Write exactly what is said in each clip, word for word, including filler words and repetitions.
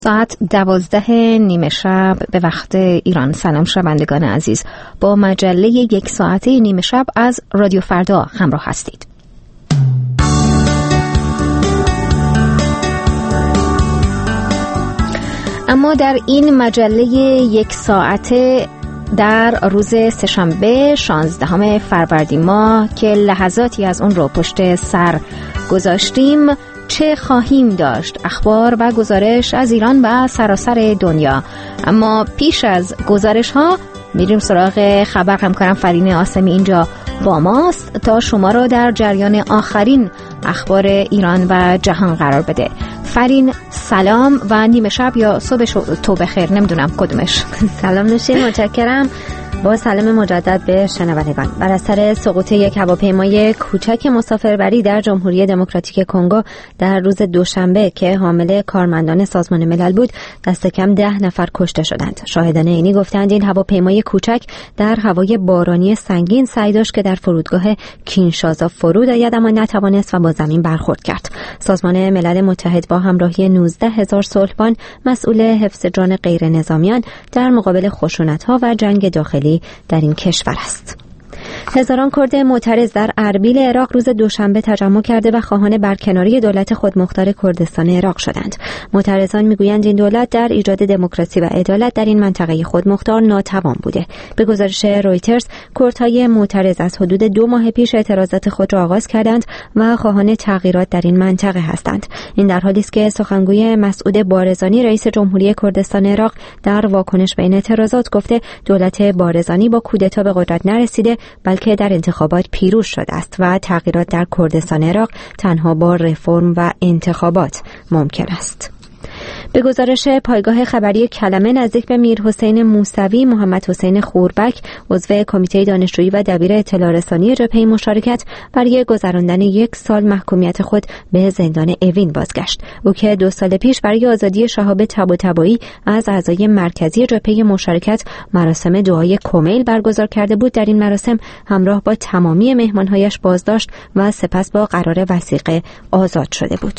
ساعت دوازده نیمه شب به وقت ایران. سلام شنوندگان عزیز، با مجله یک ساعته نیمه شب از رادیو فردا همراه هستید. اما در این مجله یک ساعته در روز سه‌شنبه شانزدهم فروردین ماه که لحظاتی از اون رو پشت سر گذاشتیم چه خواهیم داشت؟ اخبار و گزارش از ایران و سراسر دنیا. اما پیش از گزارش ها میریم سراغ خبر. همکارم فرین آسمی اینجا با ماست تا شما رو در جریان آخرین اخبار ایران و جهان قرار بده. فرین سلام و نیمه شب یا صبح تو بخیر، نمیدونم کدومش. سلام نوشین، متشکرم. با سلام مجدد به شنوندگان. بر اثر سقوط یک هواپیمای کوچک مسافربری در جمهوری دموکراتیک کنگو در روز دوشنبه که حامل کارمندان سازمان ملل بود، دست کم ده نفر کشته شدند. شاهدان عینی گفتند این هواپیمای کوچک در هوای بارانی سنگین سعی داشت که در فرودگاه کینشاسا فرود آید، اما نتوانست و با زمین برخورد کرد. سازمان ملل متحد با همراهی نوزده هزار صلحبان مسئول حفظ جان غیر نظامیان در مقابل خشونت‌ها و جنگ داخلی در این کشور است. هزاران کرد معترض در اربیل عراق روز دوشنبه تجمع کرده و خواهان برکناری دولت خودمختار کردستان عراق شدند. معترضان میگویند این دولت در ایجاد دموکراسی و عدالت در این منطقه خودمختار ناتوان بوده. به گزارش رویترز، کردهای معترض از حدود دو ماه پیش اعتراضات خود را آغاز کردند و خواهان تغییرات در این منطقه هستند. این در حالی است که سخنگوی مسعود بارزانی رئیس جمهوری کردستان عراق در واکنش به این اعتراضات گفته دولت بارزانی با کودتا به قدرت نرسیده بلکه در انتخابات پیروز شده است و تغییرات در کردستان عراق تنها با رفرم و انتخابات ممکن است. به گزارش پایگاه خبری کلمه، نزدیک به میر حسین موسوی، محمد حسین خوربک عضو کمیته دانشجویی و دبیر اطلاع رسانی جبهه مشارکت برای گذراندن یک سال محکومیت خود به زندان اوین بازگشت. او که دو سال پیش برای آزادی شهاب طباطبایی از اعضای مرکزی جبهه مشارکت مراسم دعای کمیل برگزار کرده بود، در این مراسم همراه با تمامی مهمانهایش بازداشت و سپس با قرار وثیقه آزاد شده بود.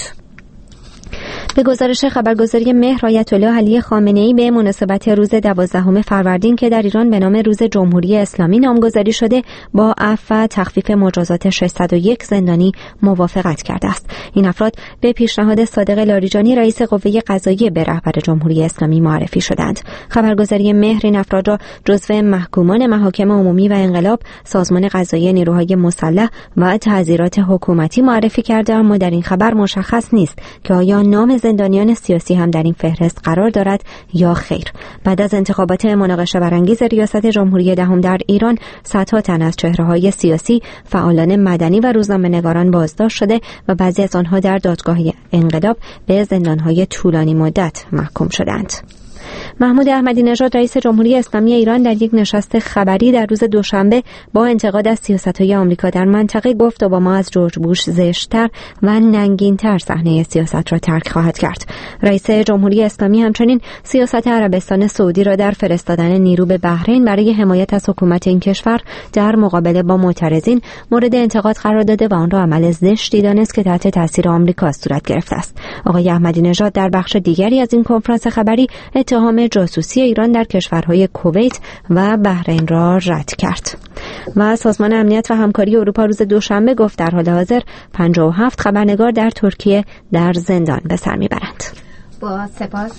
به گزارش خبرگزاری مهر، آیت الله علی خامنه‌ای به مناسبت روز دوازدهم فروردین که در ایران به نام روز جمهوری اسلامی نامگذاری شده، با عفو و تخفیف مجازات ششصد و یک زندانی موافقت کرده است. این افراد به پیشنهاد صادق لاریجانی رئیس قوه قضاییه به رهبر جمهوری اسلامی معرفی شدند. خبرگزاری مهر این افراد را جزو محکومان محاکم عمومی و انقلاب، سازمان قضایی نیروهای مسلح و تعزیرات حکومتی معرفی کرده، اما در این خبر مشخص نیست که آیا نام زندانیان سیاسی هم در این فهرست قرار دارد یا خیر. بعد از انتخابات مناقشه برانگیز ریاست جمهوری دهم در ایران، صدها تن از چهره‌های سیاسی، فعالان مدنی و روزنامه‌نگاران بازداشت شده و بعضی از آنها در دادگاه انقلاب به زندان‌های طولانی مدت محکوم شدند. محمود احمدی نژاد رئیس جمهوری اسلامی ایران در یک نشست خبری در روز دوشنبه با انتقاد از سیاست‌های آمریکا در منطقه گفت اوباما از جورج بوش زشت‌تر و ننگین‌تر صحنه سیاست را ترک خواهد کرد. رئیس جمهوری اسلامی همچنین سیاست عربستان سعودی را در فرستادن نیرو به بحرین برای حمایت از حکومت این کشور در مقابله با معترضین مورد انتقاد قرار داده و آن را عمل زشتی دانست که تحت تاثیر آمریکا صورت گرفته است. آقای احمدی نژاد در بخش دیگری از این کنفرانس خبری اتهام جاسوسی ایران در کشورهای کویت و بحرین را رد کرد. و سازمان امنیت و همکاری اروپا روز دوشنبه گفت در حال حاضر پنجاه و هفت خبرنگار در ترکیه در زندان به سر میبرند. با سپاس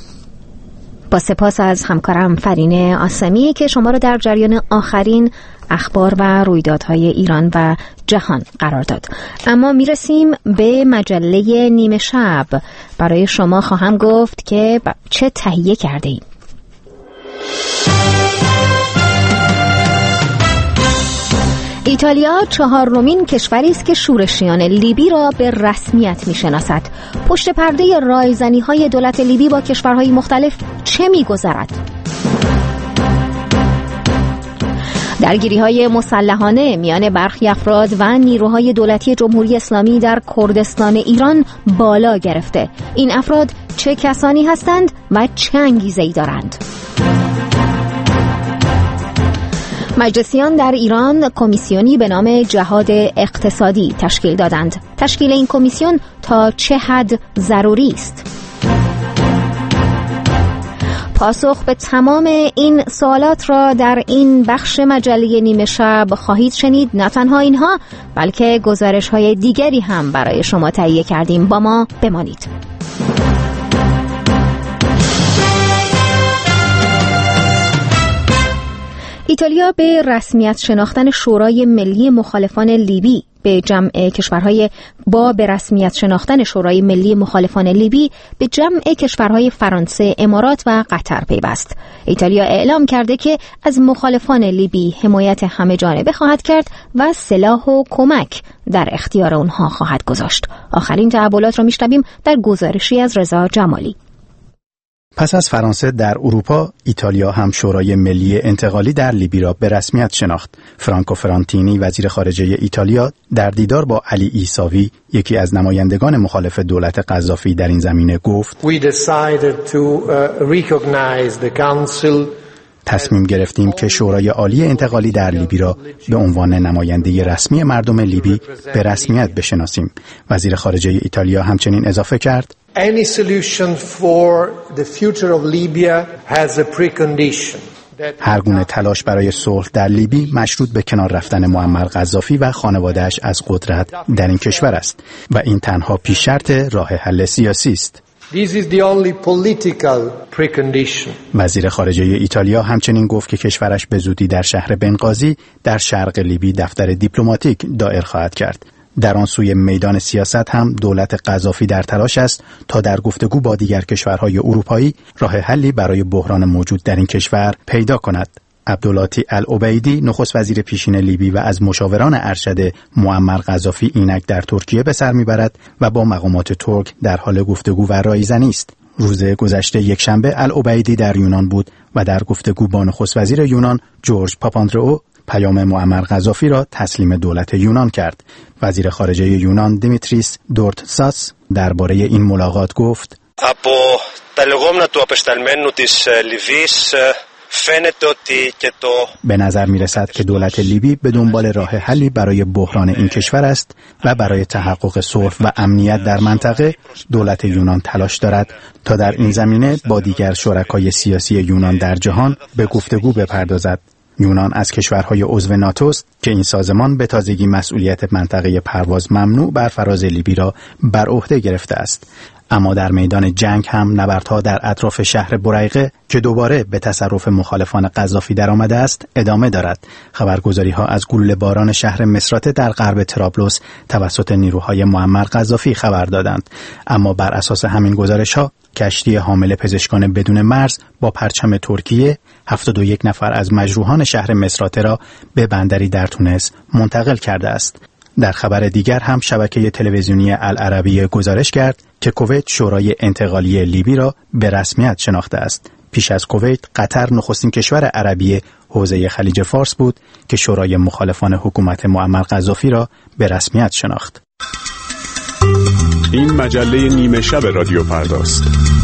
با سپاس از همکارم فرین آسمی که شما را در جریان آخرین اخبار و رویدادهای ایران و جهان قرار داد. اما میرسیم به مجله نیمه شب. برای شما خواهم گفت که چه تهیه کرده ایم. ایتالیا چهارمین کشوری است که شورشیان لیبی را به رسمیت میشناسد. پشت پرده رایزنی‌های دولت لیبی با کشورهای مختلف چه می‌گذرد؟ درگیری‌های مسلحانه میان برخی افراد و نیروهای دولتی جمهوری اسلامی در کردستان ایران بالا گرفته. این افراد چه کسانی هستند و چه انگیزه‌ای دارند؟ مجلسیان در ایران کمیسیونی به نام جهاد اقتصادی تشکیل دادند. تشکیل این کمیسیون تا چه حد ضروری است؟ پاسخ به تمام این سوالات را در این بخش مجله نیمه شب خواهید شنید. نه تنها اینها بلکه گزارش‌های دیگری هم برای شما تهیه کردیم. با ما بمانید. ایتالیا به رسمیت شناختن شورای ملی مخالفان لیبی به جمع کشورهای با به رسمیت شناختن شورای ملی مخالفان لیبی به جمع کشورهای فرانسه، امارات و قطر پیوست. ایتالیا اعلام کرده که از مخالفان لیبی حمایت همه جانبه خواهد کرد و سلاح و کمک در اختیار اونها خواهد گذاشت. آخرین تحولات را میشنویم در گزارشی از رضا جمالی. پس از فرانسه در اروپا، ایتالیا هم شورای ملی انتقالی در لیبی را به رسمیت شناخت. فرانکو فرانتینی وزیر خارجه ایتالیا در دیدار با علی عیساوی، یکی از نمایندگان مخالف دولت قذافی در این زمینه گفت: We decided to uh, recognize the council. تصمیم گرفتیم که شورای عالی انتقالی در لیبی را به عنوان نماینده رسمی مردم لیبی به رسمیت بشناسیم. وزیر خارجه ایتالیا همچنین اضافه کرد: Any solution for the future of Libya has a precondition. هر گونه تلاش برای صلح در لیبی مشروط به کنار رفتن معمر قذافی و خانواده‌اش از قدرت در این کشور است و این تنها پیش شرط راه حل سیاسی است. This is the only political precondition. وزیر خارجه ایتالیا همچنین گفت که کشورش به زودی در شهر بنغازی در شرق لیبی دفتر دیپلماتیک دایر خواهد کرد. در آن سوی میدان سیاست هم دولت قذافی در تلاش است تا در گفتگو با دیگر کشورهای اروپایی راه حلی برای بحران موجود در این کشور پیدا کند. عبدالعاطی العبیدی نخست وزیر پیشین لیبی و از مشاوران ارشد معمر قذافی اینک در ترکیه به سر میبرد و با مقامات ترک در حال گفتگو و رایزنی است. روز گذشته یک شنبه العبیدی در یونان بود و در گفتگو با نخست وزیر یونان جورج پاپاندرئو پیام معمر قذافی را تسلیم دولت یونان کرد. وزیر خارجه یونان دیمیتریس دورتساس درباره این ملاقات گفت: Από τα λεγόμενα του απεσταλμένου της Λιβύης φαίνεται ότι και το به نظر می رسد که دولت لیبی به دنبال راه حلی برای بحران این کشور است و برای تحقق صلح و امنیت در منطقه دولت یونان تلاش دارد تا در این زمینه با دیگر شرکای سیاسی یونان در جهان به گفتگو بپردازد. یونان از کشورهای عضو ناتو است که این سازمان به تازگی مسئولیت منطقه پرواز ممنوع بر فراز لیبی را بر عهده گرفته است. اما در میدان جنگ هم نبردها در اطراف شهر بریقه که دوباره به تصرف مخالفان قذافی درآمده است ادامه دارد. خبرگزاری‌ها از گلوله باران شهر مصراته در غرب طرابلس توسط نیروهای معمر قذافی خبر دادند. اما بر اساس همین گزارش‌ها کشتی حامل پزشکان بدون مرز با پرچم ترکیه هفتاد و یک نفر از مجروحان شهر مصراته را به بندری در تونس منتقل کرده است. در خبر دیگر هم شبکه تلویزیونی العربیه گزارش کرد که کویت شورای انتقالی لیبی را به رسمیت شناخته است. پیش از کویت، قطر نخستین کشور عربی حوزه خلیج فارس بود که شورای مخالفان حکومت معمر قذافی را به رسمیت شناخت. این مجله نیمه شب رادیو پرداست.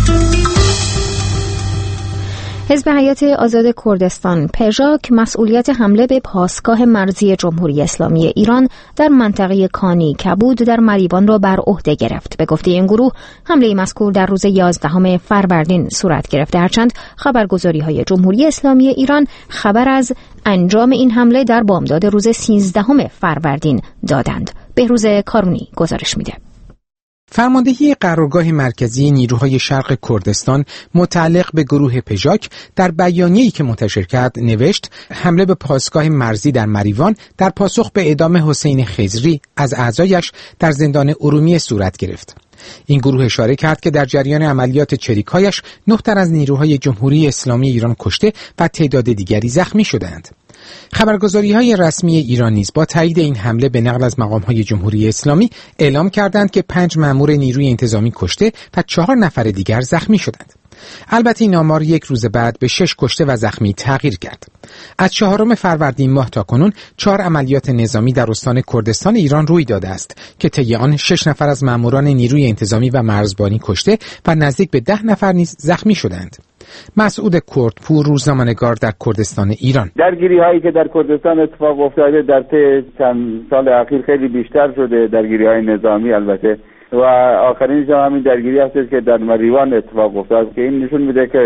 حزب حیات آزاد کردستان پژاک مسئولیت حمله به پاسگاه مرزی جمهوری اسلامی ایران در منطقه کانی کبود در مریوان را بر عهده گرفت. به گفته این گروه حمله مذکور در روز یازدهم فروردین صورت گرفت، هرچند خبرگزاری‌های جمهوری اسلامی ایران خبر از انجام این حمله در بامداد روز سیزدهم فروردین دادند. بهروز کارونی گزارش میده. فرماندهی قرارگاه مرکزی نیروهای شرق کردستان متعلق به گروه پژاک در بیانیه‌ای که منتشر کرد نوشت: حمله به پاسگاه مرزی در مریوان در پاسخ به اعدام حسین خضری از اعضایش در زندان ارومیه صورت گرفت. این گروه اشاره کرد که در جریان عملیات چریک‌هایش نه تن از نیروهای جمهوری اسلامی ایران کشته و تعداد دیگری زخمی شدند. خبرگزاری‌های رسمی ایران نیز با تایید این حمله به نقل از مقام‌های جمهوری اسلامی اعلام کردند که پنج مأمور نیروی انتظامی کشته و چهار نفر دیگر زخمی شدند. البته این آمار یک روز بعد به شش کشته و زخمی تغییر کرد. از چهارم فروردین ماه تا کنون چهار عملیات نظامی در استان کردستان ایران روی داده است که طی آن شش نفر از مأموران نیروی انتظامی و مرزبانی کشته و نزدیک به ده نفر نیز زخمی شدند. مسعود کردپور، روزنامه‌نگار در کردستان ایران: درگیری هایی که در کردستان اتفاق افتاده در طی چند سال اخیر خیلی بیشتر شده، درگیری های نظامی البته، و آخرینش هم همین درگیری هست که در مریوان اتفاق افتاد که این نشون میده که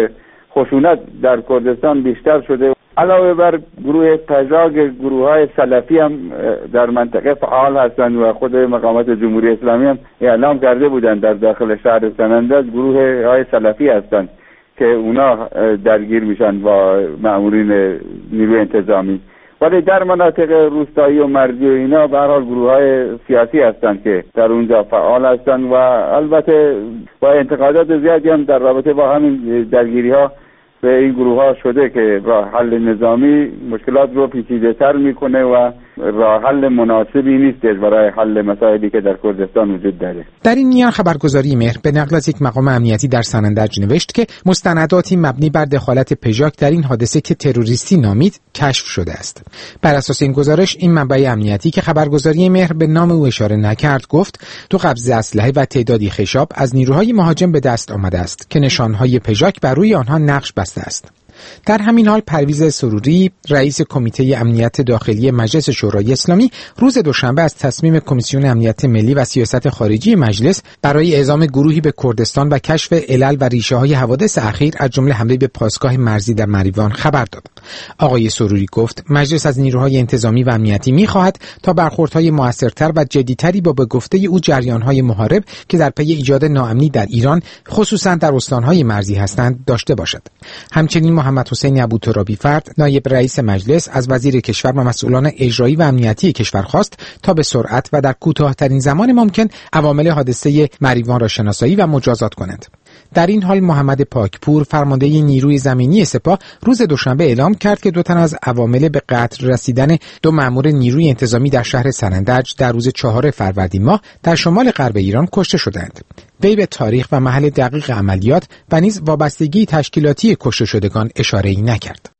خشونت در کردستان بیشتر شده. علاوه بر گروه پژاگ، گروه های سلفی هم در منطقه فعال هستند و خود مقامات جمهوری اسلامی هم اعلام کرده بودند در داخل شهر سنندج گروه های سلفی هستند که اونا درگیر میشن با مأمورین نیروی انتظامی. ولی در مناطق روستایی و مرزی و اینا به هر حال گروه های سیاسی هستند که در اونجا فعال هستند و البته با انتقادات زیادی هم در رابطه با همین درگیری ها به این گروه ها شده که راه حل نظامی مشکلات رو پیچیده تر میکنه و راه حل مناسبی نیست برای حل مسائلی که در کردستان وجود داره. در این میان خبرگزاری مهر به نقل از یک مقام امنیتی در سنندج نوشت که مستنداتی مبنی بر دخالت پژاک در این حادثه که تروریستی نامید کشف شده است. بر اساس این گزارش این منبع امنیتی که خبرگزاری مهر به نام او اشاره نکرد گفت تو قبض اسلحه و تعدادی خشاب از نیروهای مهاجم به دست آمده است که نشانهای پژاک بر روی آنها نقش بسته است. در همین حال پرویز سروری رئیس کمیته امنیت داخلی مجلس شورای اسلامی روز دوشنبه از تصمیم کمیسیون امنیت ملی و سیاست خارجی مجلس برای اعزام گروهی به کردستان و کشف علل و ریشه‌های حوادث اخیر از جمله حمله به پاسگاه مرزی در مریوان خبر داد. آقای سروری گفت مجلس از نیروهای انتظامی و امنیتی می‌خواهد تا برخوردهای موثرتر و جدی‌تری با به گفته او جریان‌های محارب که در پی ایجاد ناامنی در ایران خصوصا در استان‌های مرزی هستند داشته باشد. همچنین محمد حسین ابوترابی فرد نایب رئیس مجلس از وزیر کشور و مسئولان اجرایی و امنیتی کشور خواست تا به سرعت و در کوتاه‌ترین زمان ممکن عوامل حادثه مریوان را شناسایی و مجازات کنند. در این حال محمد پاکپور فرمانده نیروی زمینی سپاه روز دوشنبه اعلام کرد که دو تن از عوامل به قتل رسیدن دو مأمور نیروی انتظامی در شهر سنندج در روز چهارم فروردین ماه در شمال غرب ایران کشته شدند. وی به تاریخ و محل دقیق عملیات و نیز وابستگی تشکیلاتی کشته شدگان اشاره‌ای نکرد.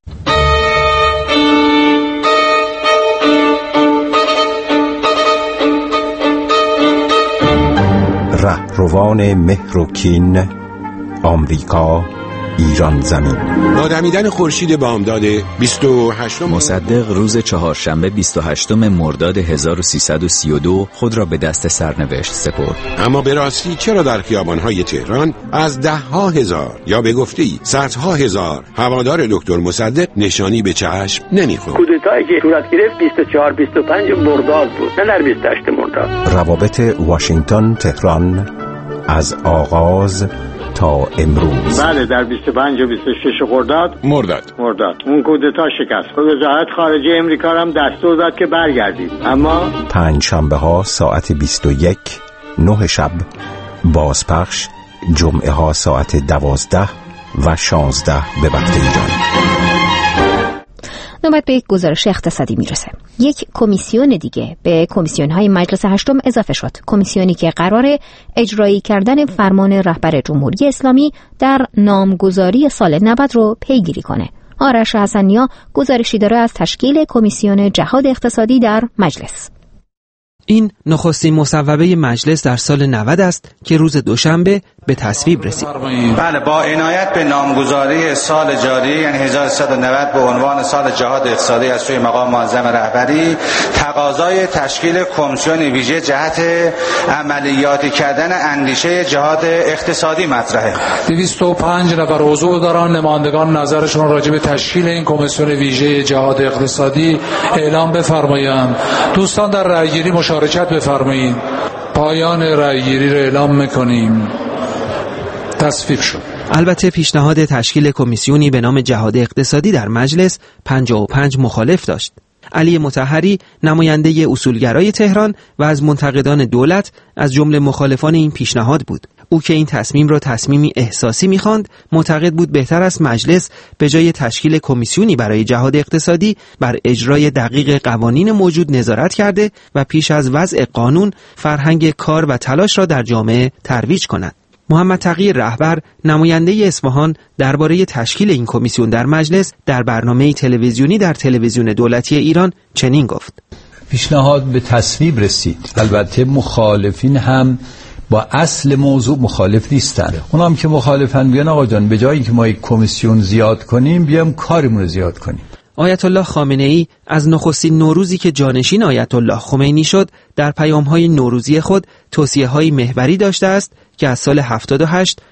رهروان مهر و کین، آمریکا، ایران زمین. با دمیدن خورشید بامداد بیست و هشتم مصدق روز چهارشنبه بیست و هشتم مرداد هزار و سیصد و سی و دو خود را به دست سرنوشت سپرد. اما به راستی چرا در خیابان‌های تهران از ده ها هزار یا به گفته‌ای صدها هزار هوادار دکتر مصدق نشانی به چشم نمی‌خورد؟ کودتایی که صورت گرفت بیست و چهار بیست و پنج مرداد بود، نه در بیست و هشت مرداد. روابط واشنگتن تهران از آغاز تا امروز. بله در بیست و پنج و بیست و شش خرداد مرداد مرداد اون کودتا شکست. وزارت خارجه امریکا هم دستور داد که برگردید، اما پنج شنبه ها ساعت بیست و یک نه شب بازپخش، جمعه ها ساعت دوازده و شانزده به وقت ایران. نوبت به یک گزارش اقتصادی میرسه. یک کمیسیون دیگه به کمیسیون‌های مجلس هشتم اضافه شد. کمیسیونی که قراره اجرایی کردن فرمان رهبر جمهوری اسلامی در نامگذاری سال نود رو پیگیری کنه. آرش حسنیا گزارشی داره از تشکیل کمیسیون جهاد اقتصادی در مجلس. این نخستین مصوبه مجلس در سال نود است که روز دوشنبه به تصویب رسید. بله، با عنایت به نامگذاری سال جاری یعنی هزار و سیصد و نود به عنوان سال جهاد اقتصادی از سوی مقام معظم رهبری، تقاضای تشکیل کمیسیون ویژه جهت عملیاتی کردن اندیشه جهاد اقتصادی مطرحه. دویست و پنج نفر عضو دارن. نمایندگان نظرشون راجع به تشکیل این کمیسیون ویژه جهاد اقتصادی اعلام بفرمایند. دوستان در رأیگیری مشارکت بفرمایید. پایان رأیگیری را اعلام می‌کنیم. تصویب شد. البته پیشنهاد تشکیل کمیسیونی به نام جهاد اقتصادی در مجلس پنجاه و پنج مخالف داشت. علی مطهری نماینده اصولگرای تهران و از منتقدان دولت از جمله مخالفان این پیشنهاد بود. او که این تصمیم را تصمیمی احساسی می‌خواند، معتقد بود بهتر است مجلس به جای تشکیل کمیسیونی برای جهاد اقتصادی بر اجرای دقیق قوانین موجود نظارت کرده و پیش از وضع قانون فرهنگ کار و تلاش را در جامعه ترویج کند. محمد تقی رهبر نماینده اصفهان درباره تشکیل این کمیسیون در مجلس در برنامه تلویزیونی در تلویزیون دولتی ایران چنین گفت: پیشنهاد به تصویب رسید. البته مخالفین هم با اصل موضوع مخالف نیستن. اونام که مخالفن بیان آقا جان به جایی که ما یک کمیسیون زیاد کنیم بیام کارمون رو زیاد کنیم. آیت الله خامنه ای از نخستین نوروزی که جانشین آیت الله خمینی شد در پیام‌های نوروزی خود توصیه‌های محوری داشته است که از سال هفتاد و هشت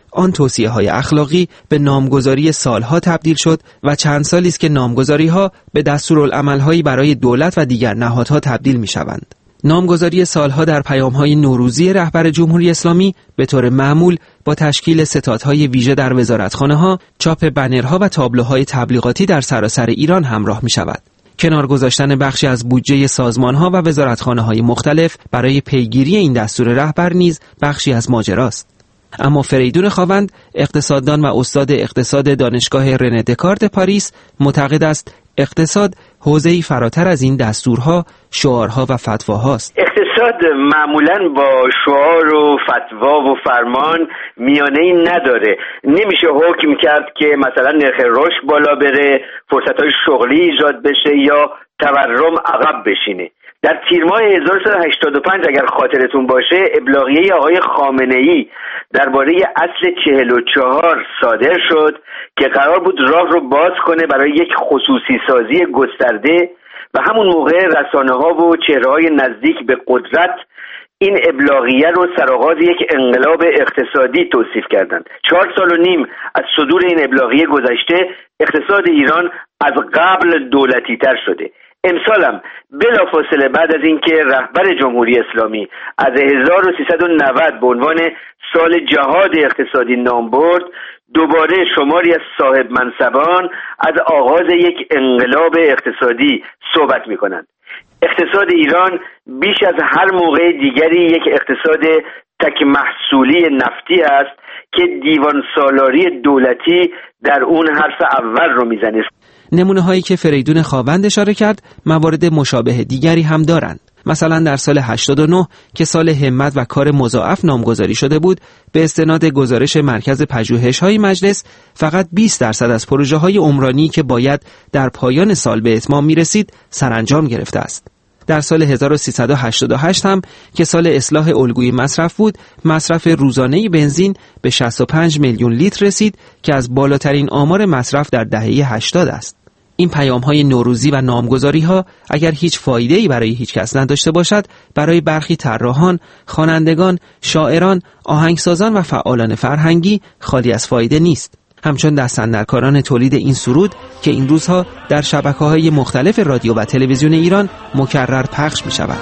آن توصیه‌های اخلاقی به نامگذاری سالها تبدیل شد و چند سالی است که نامگذاری‌ها به دستورالعمل‌هایی برای دولت و دیگر نهادها تبدیل می‌شوند. نامگذاری سالها در پیام‌های نوروزی رهبر جمهوری اسلامی به طور معمول با تشکیل ستادهای ویژه در وزارتخانه‌ها، چاپ بنرها و تابلوهای تبلیغاتی در سراسر ایران همراه می‌شود. کنار گذاشتن بخشی از بودجه سازمان‌ها و وزارتخانه‌های مختلف برای پیگیری این دستور رهبر نیز بخشی از ماجراست. اما فریدون خاوند، اقتصاددان و استاد اقتصاد دانشگاه رنه دکارت پاریس، معتقد است اقتصاد حوزه‌ای فراتر از این دستورها، شعارها و فتواهاست. اقتصاد معمولاً با شعار و فتوا و فرمان میانه‌ای نداره. نمیشه حکم کرد که مثلا نرخ رشد بالا بره، فرصت‌های شغلی ایجاد بشه یا تورم عقب بشینه. در تیر ماه هزار و سیصد و هشتاد و پنج اگر خاطرتون باشه، ابلاغیه آقای خامنه‌ای درباره اصل چهل و چهار صادر شد که قرار بود راه رو باز کنه برای یک خصوصی سازی گسترده و همون موقع رسانه‌ها و چهره‌های نزدیک به قدرت این ابلاغیه رو سرآغاز یک انقلاب اقتصادی توصیف کردند. چهار سال و نیم از صدور این ابلاغیه گذشته، اقتصاد ایران از قبل دولتی تر شده. امسال هم بلافاصله بعد از اینکه رهبر جمهوری اسلامی از هزار و سیصد و نود به عنوان سال جهاد اقتصادی نام برد، دوباره شماری از صاحب منصبان از آغاز یک انقلاب اقتصادی صحبت می کنند. اقتصاد ایران بیش از هر موقع دیگری یک اقتصاد تک محصولی نفتی است که دیوان سالاری دولتی در اون حرف اول رو میزنه. نمونه هایی که فریدون خاوند اشاره کرد موارد مشابه دیگری هم دارند. مثلا در سال هشتاد و نه که سال همت و کار مضاعف نامگذاری شده بود، به استناد گزارش مرکز پژوهش‌های مجلس فقط بیست درصد از پروژه‌های عمرانی که باید در پایان سال به اتمام می‌رسید سرانجام گرفته است. در سال هزار و سیصد و هشتاد و هشت هم که سال اصلاح الگوی مصرف بود، مصرف روزانه بنزین به شصت و پنج میلیون لیتر رسید که از بالاترین آمار مصرف در دهه هشتاد است. این پیام‌های نوروزی و نامگذاری‌ها اگر هیچ فایده‌ای برای هیچ کس نداشته باشد، برای برخی طراحان، خوانندگان، شاعران، آهنگسازان و فعالان فرهنگی خالی از فایده نیست. همچون دستاندرکاران تولید این سرود که این روزها در شبکه‌های مختلف رادیو و تلویزیون ایران مکرر پخش می‌شود.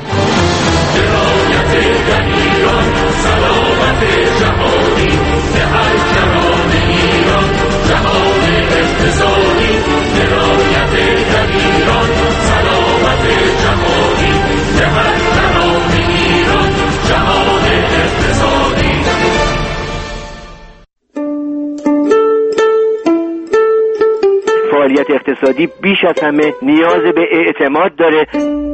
فعالیت اقتصادی بیش از همه نیاز به اعتماد داره.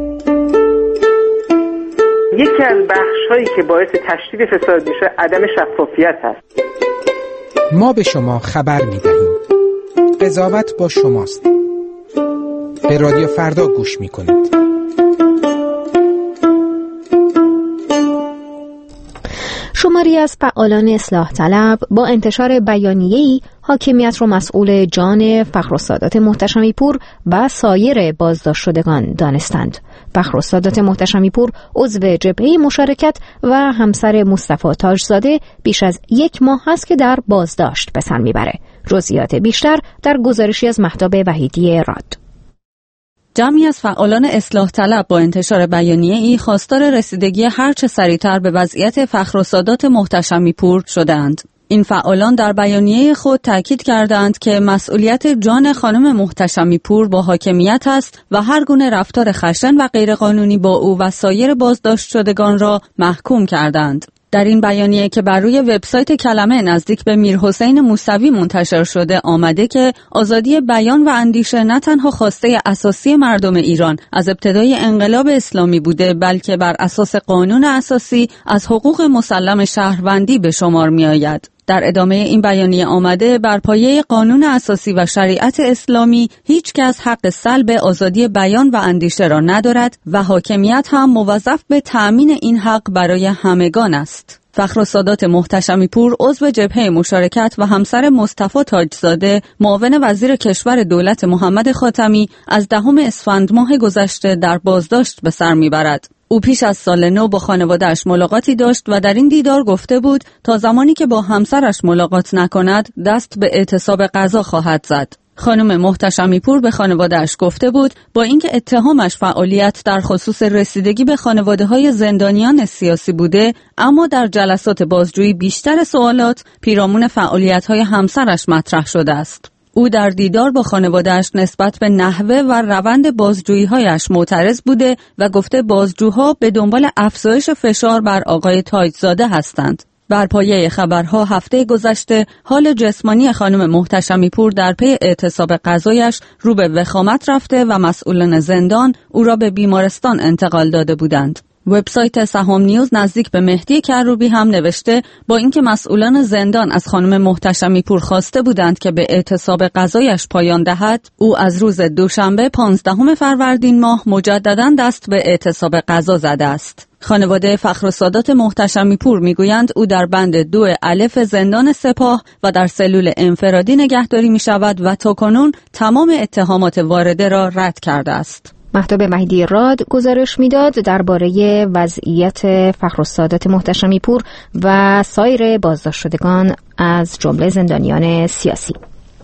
یکی از بخش‌هایی که باعث تشدید فساد میشه عدم شفافیت هست. ما به شما خبر می‌دهیم. قضاوت با شماست. به رادیو فردا گوش می‌کنید. شماری از فعالان اصلاح طلب با انتشار بیانیه‌ای حاکمیت را مسئول جان فخرالسادات محتشمی پور و سایر بازداشت شدگان دانستند. فخرالسادات محتشمی پور عضو جبهه مشارکت و همسر مصطفی تاجزاده بیش از یک ماه است که در بازداشت به سر میبره. جزئیات بیشتر در گزارشی از مهتاب وحیدی راد. جمعی از فعالان اصلاح طلب با انتشار بیانیه‌ای خواستار رسیدگی هرچه سریعتر به وضعیت فخرالسادات محتشمی پور شدند. این فعالان در بیانیه خود تاکید کردند که مسئولیت جان خانم محتشمی پور با حاکمیت است و هر گونه رفتار خشن و غیرقانونی با او و سایر بازداشت شدگان را محکوم کردند. در این بیانیه که بر روی وبسایت کلمه نزدیک به میرحسین موسوی منتشر شده آمده که آزادی بیان و اندیشه نه تنها خواسته اساسی مردم ایران از ابتدای انقلاب اسلامی بوده، بلکه بر اساس قانون اساسی از حقوق مسلم شهروندی به شمار می آید. در ادامه این بیانیه آمده بر پایه قانون اساسی و شریعت اسلامی هیچ کس حق سلب آزادی بیان و اندیشه را ندارد و حاکمیت هم موظف به تأمین این حق برای همگان است. فخرالسادات محتشمی پور عضو جبهه مشارکت و همسر مصطفی تاجزاده معاون وزیر کشور دولت محمد خاتمی از دهم اسفند ماه گذشته در بازداشت به سر میبرد. او پیش از سال نو با خانواده‌اش ملاقاتی داشت و در این دیدار گفته بود تا زمانی که با همسرش ملاقات نکند دست به اعتصاب غذا خواهد زد. خانم محتشمی پور به خانواده‌اش گفته بود با اینکه اتهامش فعالیت در خصوص رسیدگی به خانواده‌های زندانیان سیاسی بوده، اما در جلسات بازجویی بیشتر سوالات پیرامون فعالیت‌های همسرش مطرح شده است. او در دیدار با خانواده‌اش نسبت به نحوه و روند بازجویی‌هایش معترض بوده و گفته بازجوها به دنبال افزایش فشار بر آقای تاجزاده هستند. بر پایه خبرها هفته گذشته حال جسمانی خانم محتشمی پور در پی اعتصاب غذایش رو به وخامت رفته و مسئولان زندان او را به بیمارستان انتقال داده بودند. وبسایت سهام نیوز نزدیک به مهدی کروبی هم نوشته با اینکه مسئولان زندان از خانم محتشمی پور خواسته بودند که به اعتصاب غذایش پایان دهد، او از روز دوشنبه پانزدهم فروردین ماه مجدداً دست به اعتصاب غذا زده است. خانواده فخرالسادات محتشمی پور میگویند او در بند دو الف زندان سپاه و در سلول انفرادی نگهداری می شود و تاکنون تمام اتهامات وارده را رد کرده است. مهتاب مهدی راد گزارش میداد درباره وضعیت فخرالسادات محتشمی پور و سایر بازداشت شدگان از جمله زندانیان سیاسی.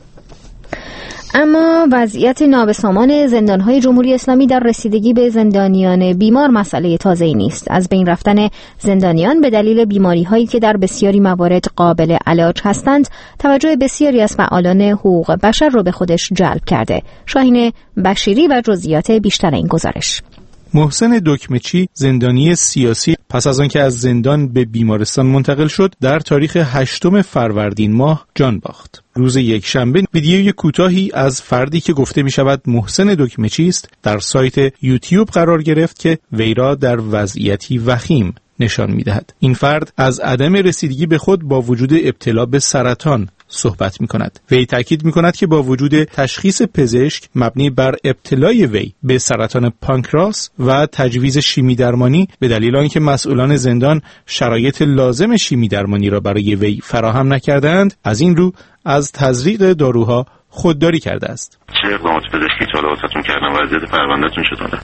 اما وضعیت نابسامان زندان‌های جمهوری اسلامی در رسیدگی به زندانیان بیمار مسئله تازه‌ای نیست. از بین رفتن زندانیان به دلیل بیماری‌هایی که در بسیاری موارد قابل علاج هستند، توجه بسیاری از فعالان حقوق بشر را به خودش جلب کرده. شاهین بشیری و جزئیات بیشتر این گزارش. محسن دکمچی زندانی سیاسی پس از آنکه از زندان به بیمارستان منتقل شد در تاریخ هشتم فروردین ماه جان باخت. روز یکشنبه ویدیوی کوتاهی از فردی که گفته می شود محسن دکمچی است در سایت یوتیوب قرار گرفت که وی را در وضعیتی وخیم نشان می دهد. این فرد از عدم رسیدگی به خود با وجود ابتلا به سرطان صحبت می کند. وی تاکید می کند که با وجود تشخیص پزشک مبنی بر ابتلای وی به سرطان پانکراس و تجویز شیمی درمانی به دلیل آنکه مسئولان زندان شرایط لازم شیمی درمانی را برای وی فراهم نکردند، از این رو از تزریق داروها خودداری کرده است. چه اقدامات پزشکی تا حالا واسهتون کردن؟ وضعیت پروندهتون چطوره؟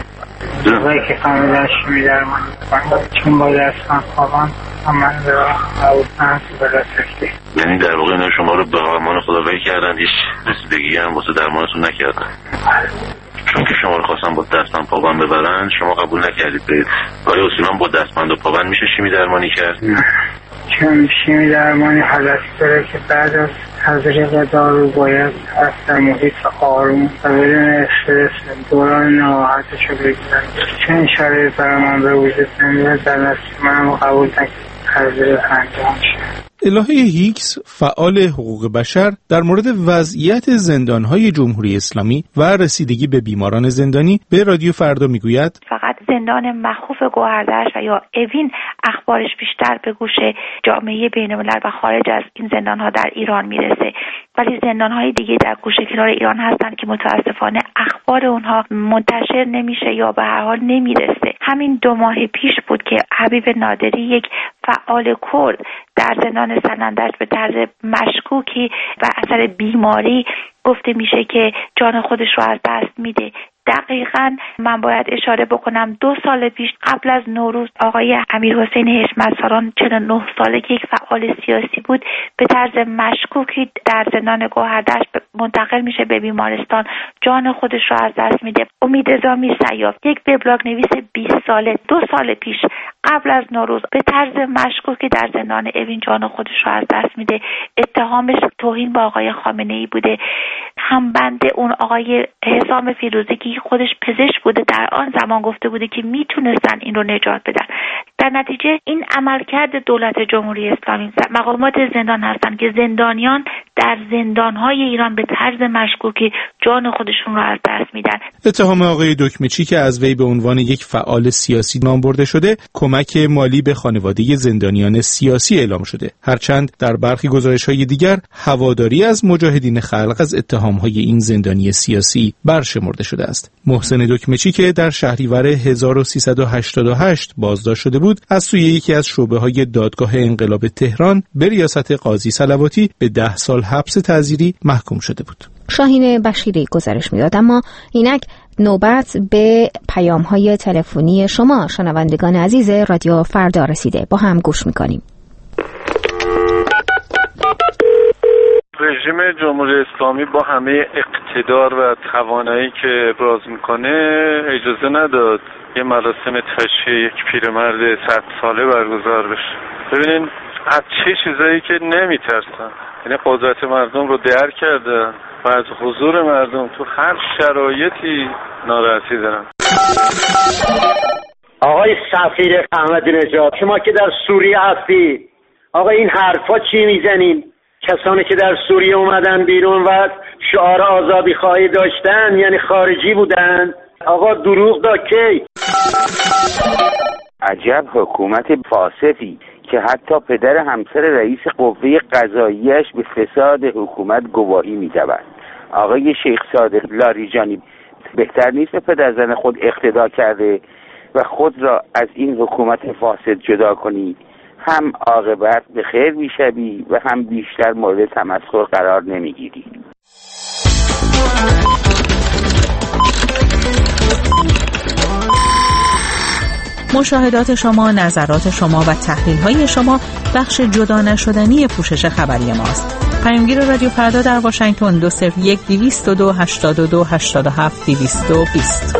وقتی که فهمیدن شیمی درمانی چون با دستان خوابان من را عوضن بلا سفتی. یعنی در واقع اینا شما رو به آرمان خداوری کردن، هیچ رسیدگی هم واسه درمانتون نکردن؟ چون که شما رو خواستن با دستبند پابند ببرن شما قبول نکردید برید. آیا اصولا با دستبند و پابند میشه شیمی درمانی کرد؟ نه، چون شیمی درمانی حالتی داره که بعد از تزریق دارو باید از در محیط آروم و بدون استرس دوران ناراحتش رو بگیرن. چون شرایط برای من به وجود نمیاد در نسل منم قبول نکرد تزریق انجام شد. الهه هیکس فعال حقوق بشر در مورد وضعیت زندان‌های جمهوری اسلامی و رسیدگی به بیماران زندانی به رادیو فردا میگوید فقط زندان مخوف گوهردشت و یا اوین اخبارش بیشتر به گوش جامعه بین‌الملل و خارج از این زندان‌ها در ایران میرسه، ولی زندان‌های دیگه در گوشه کنار ایران هستن که متاسفانه اخبار اونها منتشر نمیشه یا به هر حال نمیرسه. همین دو ماه پیش بود که حبیب نادری یک فعال کرد در زندان سنندج به طرز مشکوکی و اثر بیماری گفته میشه که جان خودش رو از دست میده. دقیقاً من باید اشاره بکنم دو سال پیش قبل از نوروز آقای امیرحسین حشمت‌ساران چهل و نه ساله که یک فعال سیاسی بود به طرز مشکوکی در زندان گوهردشت منتقل میشه به بیمارستان، جان خودش رو از دست میده. امید زامی سیاف یک وبلاگ نویس بیست ساله دو سال پیش قبل از نوروز به طرز مشکوکی در زندان اوین جان خودش رو از دست میده. اتهامش توهین به آقای خامنه‌ای بوده. هم بنده اون آقای حسام فیروزی که خودش پزشک بوده در آن زمان گفته بوده که میتونستن این رو نجات بدن. در نتیجه این عملکرد دولت جمهوری اسلامی مقامات زندان هستن که زندانیان در زندانهای ایران به طرز مشکوکی جان خودشون رو از دست میدن. اتهام آقای دکمچی که از وی به عنوان یک فعال سیاسی نام برده شده، کمک مالی به خانواده زندانیان سیاسی اعلام شده، هرچند در برخی گزارش‌های دیگر هواداری از مجاهدین خلق از اتهام‌های این زندانی سیاسی برشمرده شده است. محسن دکمچی که در شهریور هزار و سیصد و هشتاد و هشت بازداشت شده بود، از سوی یکی از شعبه‌های دادگاه انقلاب تهران به ریاست قاضی صلواتی به ده سال حبس تعزیری محکوم شده بود. شاهین بشیری گزارش میداد. اما اینک نوبت به پیام‌های تلفنی شما شنوندگان عزیز رادیو فردا رسیده. با هم گوش می‌کنیم. رژیم جمهوری اسلامی با همه اقتدار و توانایی که ابراز میکنه اجازه نداد یه مراسم تشییع یک پیرمرد صد ساله برگزار بشه. ببینین از چه چیزایی که نمیترسن، یعنی قدرت مردم رو درک کرده و از حضور مردم تو هر شرایطی ناراحتی دارن. آقای سفیر احمدی نژاد، شما که در سوریه هستی، آقا این حرفا چی میزنین؟ کسانی که در سوریه اومدن بیرون و شعار آزادی خواهی داشتن یعنی خارجی بودن. آقا دروغ دا کی؟ عجب حکومت فاسدی که حتی پدر همسر رئیس قوه قضاییش به فساد حکومت گواهی می‌دهد. آقای شیخ صادق لاریجانی بهتر نیست به پدرزن خود اقتدا کرده و خود را از این حکومت فاسد جدا کنی؟ هم عاقبت به خیر میشوی و هم بیشتر مورد تمسخر قرار نمیگیری. مشاهدات شما، نظرات شما و تحلیل‌های شما بخش جدا نشدنی پوشش خبری ماست. پیامگیر رادیو فردا در واشنگتن دو صفر یک دویست و دو هشتاد و دو هشتاد و هفت دویست و بیست.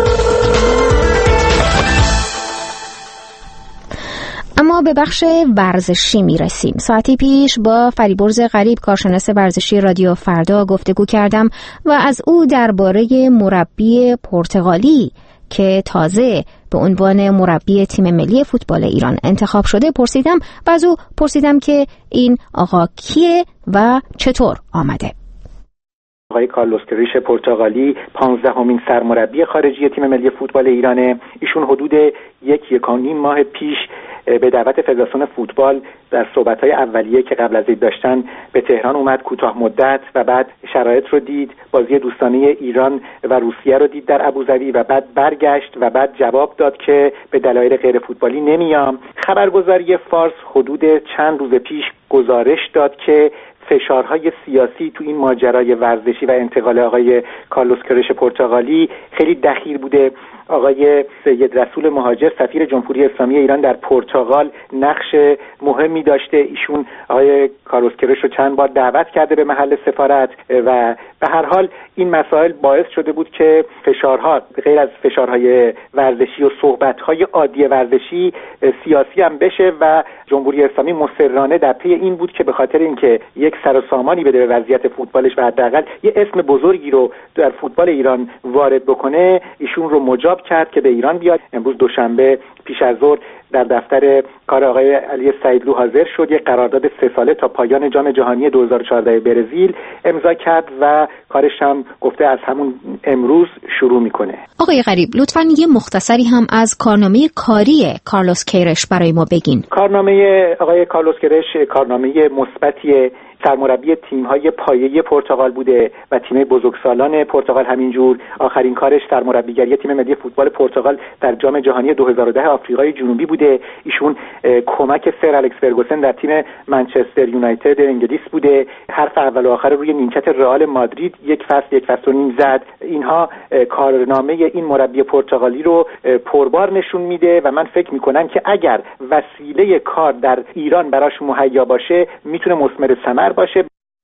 اما به بخش ورزشی می رسیم. ساعتی پیش با فریبرز غریب کارشناس ورزشی رادیو فردا گفتگو کردم و از او درباره مربی پرتغالی که تازه به عنوان مربی تیم ملی فوتبال ایران انتخاب شده پرسیدم و از او پرسیدم که این آقا کیه و چطور آمده. آقای کارلوس کریش پرتغالی پانزدهمین سرمربی خارجی تیم ملی فوتبال ایرانه. ایشون حدود یک یک و نیم ماه پیش به دعوت فدراسیون فوتبال در صحبت‌های اولیه که قبل از عید داشتن به تهران اومد، کوتاه مدت، و بعد شرایط رو دید، بازی دوستانه ایران و روسیه رو دید در ابوظبی و بعد برگشت و بعد جواب داد که به دلایل غیر فوتبالی نمیام. خبرگزاری فارس حدود چند روز پیش گزارش داد که فشارهای سیاسی تو این ماجرای ورزشی و انتقال آقای کارلوس کریش پرتغالی خیلی دخیل بوده. آقای سید رسول مهاجر سفیر جمهوری اسلامی ایران در پرتغال نقش مهمی داشته. ایشون آقای کارلوس کریش رو چند بار دعوت کرده به محل سفارت و به هر حال این مسائل باعث شده بود که فشارها غیر از فشارهای ورزشی و صحبتهای عادی ورزشی سیاسی هم بشه و جمهوری اسلامی مصرانه در پی این بود که به خاطر اینکه یک سر و سامانی بده به وضعیت فوتبالش و حداقل یه اسم بزرگی رو در فوتبال ایران وارد بکنه، ایشون رو مجاب کرد که به ایران بیاد. امروز دوشنبه پیش از ظهر در دفتر کار آقای علی سعیدلو حاضر شد، یک قرارداد سه ساله تا پایان جام جهانی دو هزار و چهارده برزیل امضا کرد و کارش هم گفته از همون امروز شروع میکنه. آقای غریب لطفاً یه مختصری هم از کارنامه کاری کارلوس کیرش برای ما بگین. کارنامه آقای کارلوس کیرش کارنامه مثبتیه. سرمربی تیم‌های پایه‌ای پرتغال بوده و تیم بزرگسالان پرتغال همینجور. آخرین کارش سرمربیگری تیم ملی فوتبال پرتغال در جام جهانی دو هزار و ده آفریقای جنوبی بوده. ایشون کمک سر الکس فرگوسن در تیم منچستر یونایتد انگلیس بوده. حرف اول و آخر روی نیمکت رئال مادرید یک فصل یک فصل و نیم زد. اینها کارنامه این مربی پرتغالی رو پربار نشون میده و من فکر می‌کنم که اگر وسیله کار در ایران براش مهیا باشه میتونه مثمر ثمر باشه.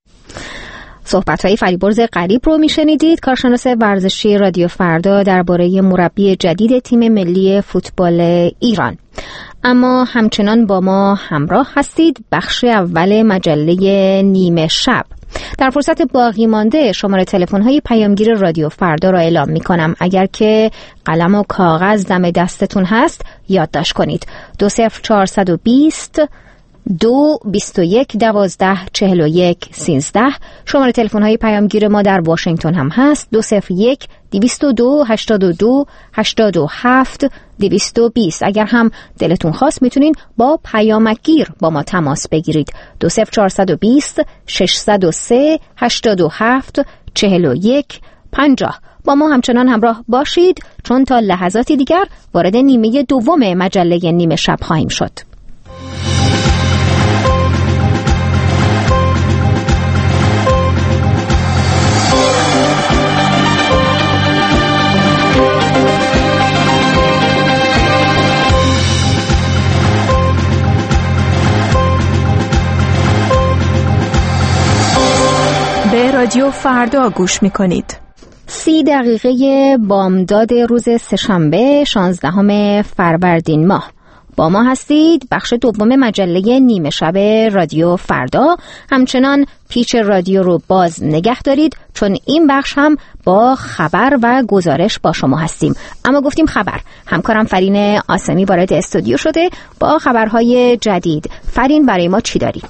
صحبت‌های فریبرز غریب رو میشنیدید، کارشناس ورزشی رادیو فردا درباره مربی جدید تیم ملی فوتبال ایران. اما همچنان با ما همراه هستید. بخش اول مجله نیمه شب. در فرصت باقی مانده شماره تلفن‌های پیامگیر رادیو فردا را اعلام می‌کنم. اگر که قلم و کاغذ دم دستتون هست یادداشت کنید. دو صفر چهارصد و بیست دو بیست و یک دوازده چهل و یک سیزده. شماره تلفن های پیامگیر ما در واشنگتن هم هست. دو صفر یک دویست و دو هشتاد و دو هشتاد و هفت دویست و بیست. اگر هم دلتون خواست میتونین با پیامگیر با ما تماس بگیرید. دو صفر چهارصد و بیست ششصد و سه هشتاد و هفت چهل و یک پنجاه. با ما همچنان همراه باشید چون تا لحظاتی دیگر وارد نیمه دوم مجله نیمه شب خواهیم شد. رادیو فردا گوش میکنید. سی دقیقه بامداد روز سه‌شنبه شانزدهم فروردین ماه با ما هستید. بخش دوم مجله نیمه شب رادیو فردا. همچنان پیچ رادیو رو باز نگه دارید چون این بخش هم با خبر و گزارش با شما هستیم. اما گفتیم خبر، همکارم فرین آسمی وارد استودیو شده با خبرهای جدید. فرین، برای ما چی داری؟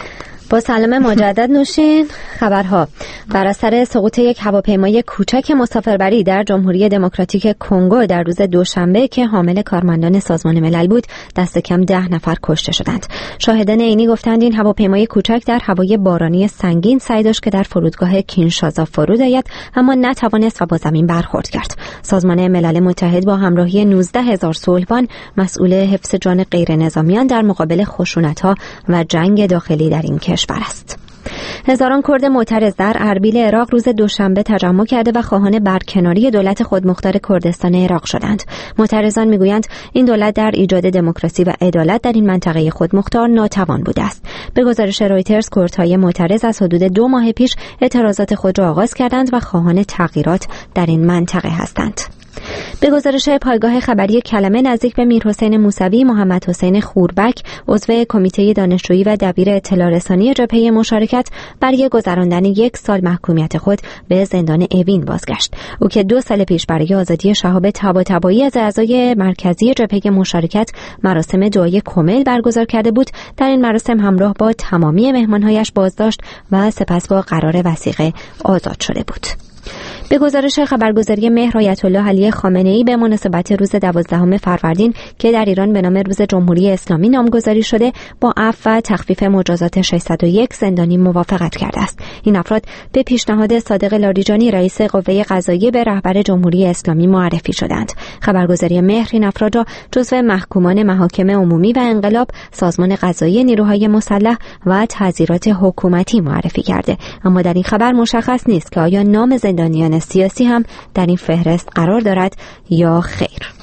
با سلام مجدد نوشین. خبرها: بر اثر سقوط یک هواپیمای کوچک مسافربری در جمهوری دموکراتیک کنگو در روز دوشنبه که حامل کارمندان سازمان ملل بود، دست کم ده نفر کشته شدند. شاهدان عینی گفتند این هواپیمای کوچک در هوای بارانی سنگین سعی داشت که در فرودگاه کینشاسا فرود آید، اما نتوانست و با زمین برخورد کرد. سازمان ملل متحد با همراهی نوزده هزار صلحبان مسئول حفظ جان غیر نظامیان در مقابل خشونت‌ها و جنگ داخلی در این کشور است. هزاران کرد معترض در اربیل عراق روز دوشنبه تجمع کرده و خواهان برکناری دولت خودمختار کردستان عراق شدند. معترضان میگویند این دولت در ایجاد دموکراسی و عدالت در این منطقه خودمختار ناتوان بوده است. به گزارش رویترز، کردهای معترض از حدود دو ماه پیش اعتراضات خود را آغاز کردند و خواهان تغییرات در این منطقه هستند. به گزارش پایگاه خبری کلمه، نزدیک به میرحسین موسوی، محمد حسین خوربک، عضو کمیته دانشجویی و دبیر اطلاع رسانی جبهه مشارکت، برای گذراندن یک سال محکومیت خود به زندان اوین بازگشت. او که دو سال پیش برای آزادی شهاب طباطبایی از اعضای مرکزی جبهه مشارکت مراسم دعای کمیل برگزار کرده بود، در این مراسم همراه با تمامی مهمانهایش بازداشت و سپس با قرار وثیقه آزاد شده بود. به گزارش خبرگزاری مهر، آیت الله علی خامنه‌ای به مناسبت روز دوازدهم فروردین که در ایران به نام روز جمهوری اسلامی نامگذاری شده، با عفو و تخفیف مجازات ششصد و یک زندانی موافقت کرده است. این افراد به پیشنهاد صادق لاریجانی، رئیس قوه قضاییه، به رهبر جمهوری اسلامی معرفی شدند. خبرگزاری مهر این افراد را جزو محکومان محاکم عمومی و انقلاب، سازمان قضایی نیروهای مسلح و تعزیرات حکومتی معرفی کرده، اما در این خبر مشخص نیست که آیا نام زندانیان سیاسی هم در این فهرست قرار دارد یا خیر.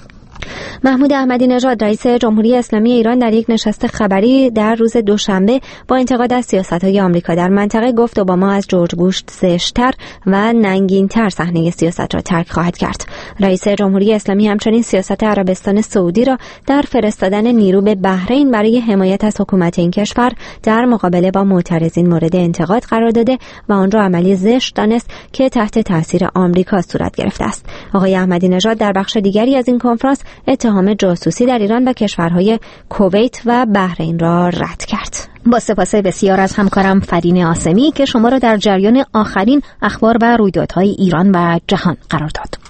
محمود احمدی نژاد، رئیس جمهوری اسلامی ایران، در یک نشست خبری در روز دوشنبه با انتقاد از سیاست‌های آمریکا در منطقه گفت اوباما از جورج بوش زشت‌تر و ننگین‌تر صحنه سیاست را ترک خواهد کرد. رئیس جمهوری اسلامی همچنین سیاست عربستان سعودی را در فرستادن نیرو به بحرین برای حمایت از حکومت این کشور در مقابله با معترضین مورد انتقاد قرار داده و آن را عملی زشت دانست که تحت تاثیر آمریکا صورت گرفته است. آقای احمدی نژاد در بخش دیگری از این کنفرانس اتهام جاسوسی در ایران و کشورهای کویت و بحرین را رد کرد. با سپاس بسیار از همکارم فرین آسمی که شما را در جریان آخرین اخبار و رویدادهای ایران و جهان قرار داد.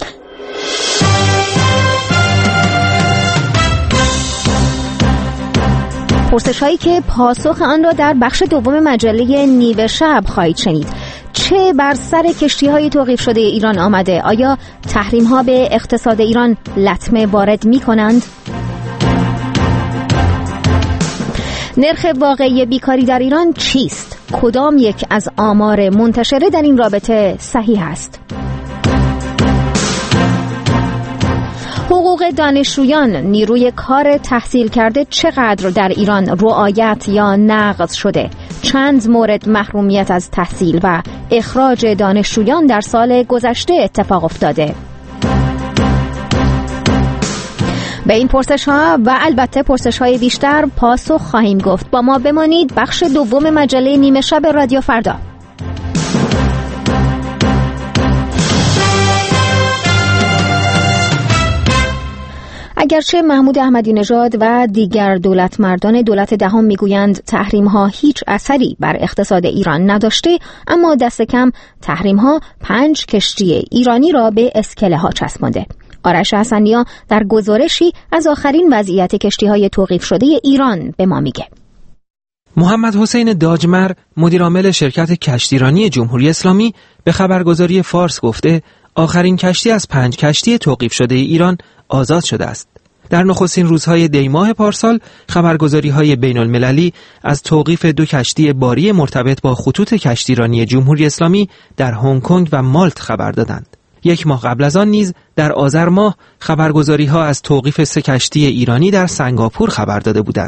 پرسش هایی که پاسخ آن را در بخش دوم مجله نیمه شب خواهید شنید. چه بر سر کشتی های توقیف شده ایران آمده؟ آیا تحریم ها به اقتصاد ایران لطمه وارد می کنند؟ نرخ واقعی بیکاری در ایران چیست؟ کدام یک از آمار منتشره در این رابطه صحیح است؟ حقوق دانشجویان، نیروی کار تحصیل کرده چقدر در ایران رعایت یا نقض شده؟ چند مورد محرومیت از تحصیل و اخراج دانشجویان در سال گذشته اتفاق افتاده؟ به این پرسش ها و البته پرسش های بیشتر پاسخ خواهیم گفت. با ما بمانید. بخش دوم مجله نیمه شب رادیو فردا. اگرچه محمود احمدی نژاد و دیگر دولت مردان دولت دهم میگویند تحریم ها هیچ اثری بر اقتصاد ایران نداشته، اما دست کم تحریم ها پنج کشتی ایرانی را به اسکله ها چسبانده. آرش حسنیا در گزارشی از آخرین وضعیت کشتی های توقیف شده ایران به ما میگه. محمد حسین داجمر، مدیرعامل شرکت کشتیرانی جمهوری اسلامی، به خبرگزاری فارس گفته آخرین کشتی از پنج کشتی توقیف شده ایران آزاد شده است. در نخستین روزهای دی ماه پارسال خبرگزاری‌های بین‌المللی از توقیف دو کشتی باری مرتبط با خطوط کشتیرانی جمهوری اسلامی در هنگ کنگ و مالت خبر دادند. یک ماه قبل از آن نیز در آذر ماه خبرگزاری‌ها از توقیف سه کشتی ایرانی در سنگاپور خبر داده بودند.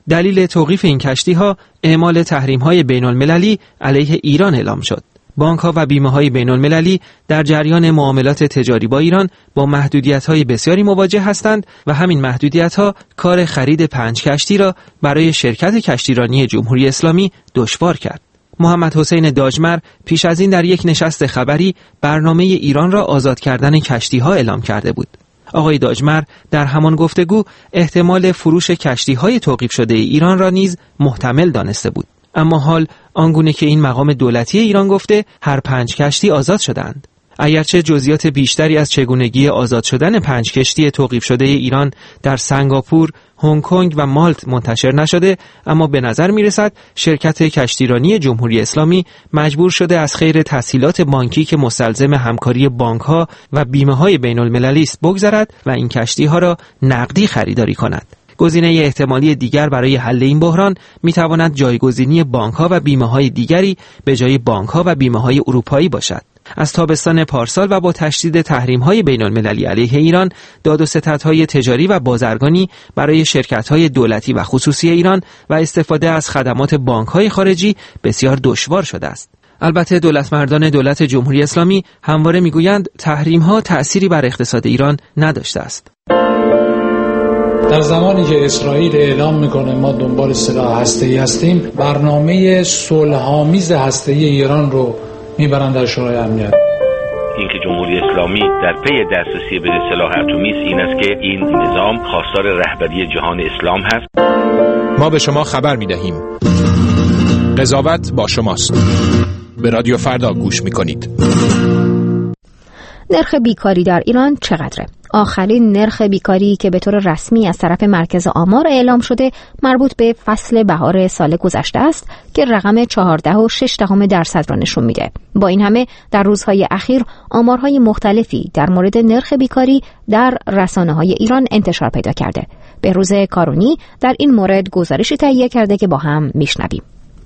دلیل توقیف این کشتی‌ها اعمال تحریم‌های بین‌المللی علیه ایران اعلام شد. بانک‌ها و بیمه‌های بین‌المللی در جریان معاملات تجاری با ایران با محدودیت‌های بسیاری مواجه هستند و همین محدودیت‌ها کار خرید پنج کشتی را برای شرکت کشتیرانی جمهوری اسلامی دشوار کرد. محمد حسین داجمر پیش از این در یک نشست خبری برنامه ایران را آزاد کردن کشتی‌ها اعلام کرده بود. آقای داجمر در همان گفتگو احتمال فروش کشتی‌های توقیف شده ایران را نیز محتمل دانسته بود. اما حال آنگونه که این مقام دولتی ایران گفته هر پنج کشتی آزاد شدند. اگرچه جزئیات بیشتری از چگونگی آزاد شدن پنج کشتی توقیف شده ایران در سنگاپور، هنگ کنگ و مالت منتشر نشده، اما به نظر میرسد شرکت کشتیرانی جمهوری اسلامی مجبور شده از خیر تسهیلات بانکی که مستلزم همکاری بانک‌ها و بیمه‌های بین‌المللی است بگذرد و این کشتی‌ها را نقدی خریداری کند. گزینه احتمالی دیگر برای حل این بحران میتواند جایگزینی بانک‌ها و بیمه‌های دیگری به جای بانک‌ها و بیمه‌های اروپایی باشد. از تابستان پارسال و با تشدید تحریم‌های بین‌المللی علیه ایران، داد و ستدهای تجاری و بازرگانی برای شرکت‌های دولتی و خصوصی ایران و استفاده از خدمات بانک‌های خارجی بسیار دشوار شده است. البته دولتمردان دولت جمهوری اسلامی همواره میگویند تحریم‌ها تأثیری بر اقتصاد ایران نداشته است. در زمانی که اسرائیل اعلام میکنه ما دنبال سلاح هسته‌ای هستیم، برنامه صلح‌آمیز هسته‌ای ایران رو میبرن در شورای امنیت. اینکه جمهوری اسلامی در پی دسترسی به سلاح اتمی است این است که این نظام خواستار رهبری جهان اسلام هست. ما به شما خبر میدهیم. قضاوت با شماست. به رادیو فردا گوش میکنید. نرخ بیکاری در ایران چقدره؟ آخرین نرخ بیکاری که به طور رسمی از طرف مرکز آمار اعلام شده مربوط به فصل بهار سال گذشته است که رقم چهارده و شش دهم درصد را نشون میده. با این همه در روزهای اخیر آمارهای مختلفی در مورد نرخ بیکاری در رسانه‌های ایران انتشار پیدا کرده. بهروز کارونی در این مورد گزارشی تهیه کرده که با هم میشنویم.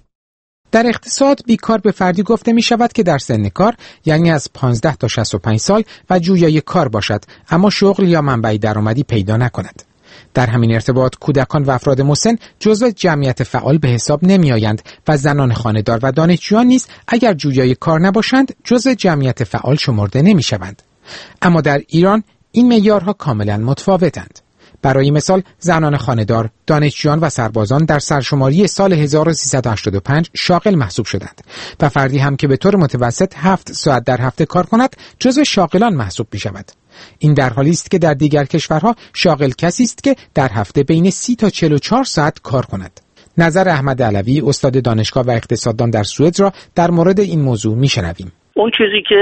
در اقتصاد بیکار به فردی گفته می شود که در سن کار، یعنی از پانزده تا شصت و پنج سال و جویای کار باشد اما شغل یا منبع درآمدی پیدا نکند. در همین ارتباط کودکان و افراد مسن جزو جمعیت فعال به حساب نمی آیند و زنان خانه‌دار و دانشجویان نیز اگر جویای کار نباشند جزو جمعیت فعال شمرده نمی شوند. اما در ایران این معیارها کاملا متفاوتند. برای مثال زنان خانه‌دار، دانشجویان و سربازان در سرشماری سال هزار و سیصد و هشتاد و پنج شاغل محسوب شدند و فردی هم که به طور متوسط هفت ساعت در هفته کار کند جزو شاغلان محسوب می شود. این در حالی است که در دیگر کشورها شاغل کسی است که در هفته بین سی تا چهل و چهار ساعت کار کند. نظر احمد علوی استاد دانشگاه و اقتصاددان در سوئد را در مورد این موضوع میشنویم. اون چیزی که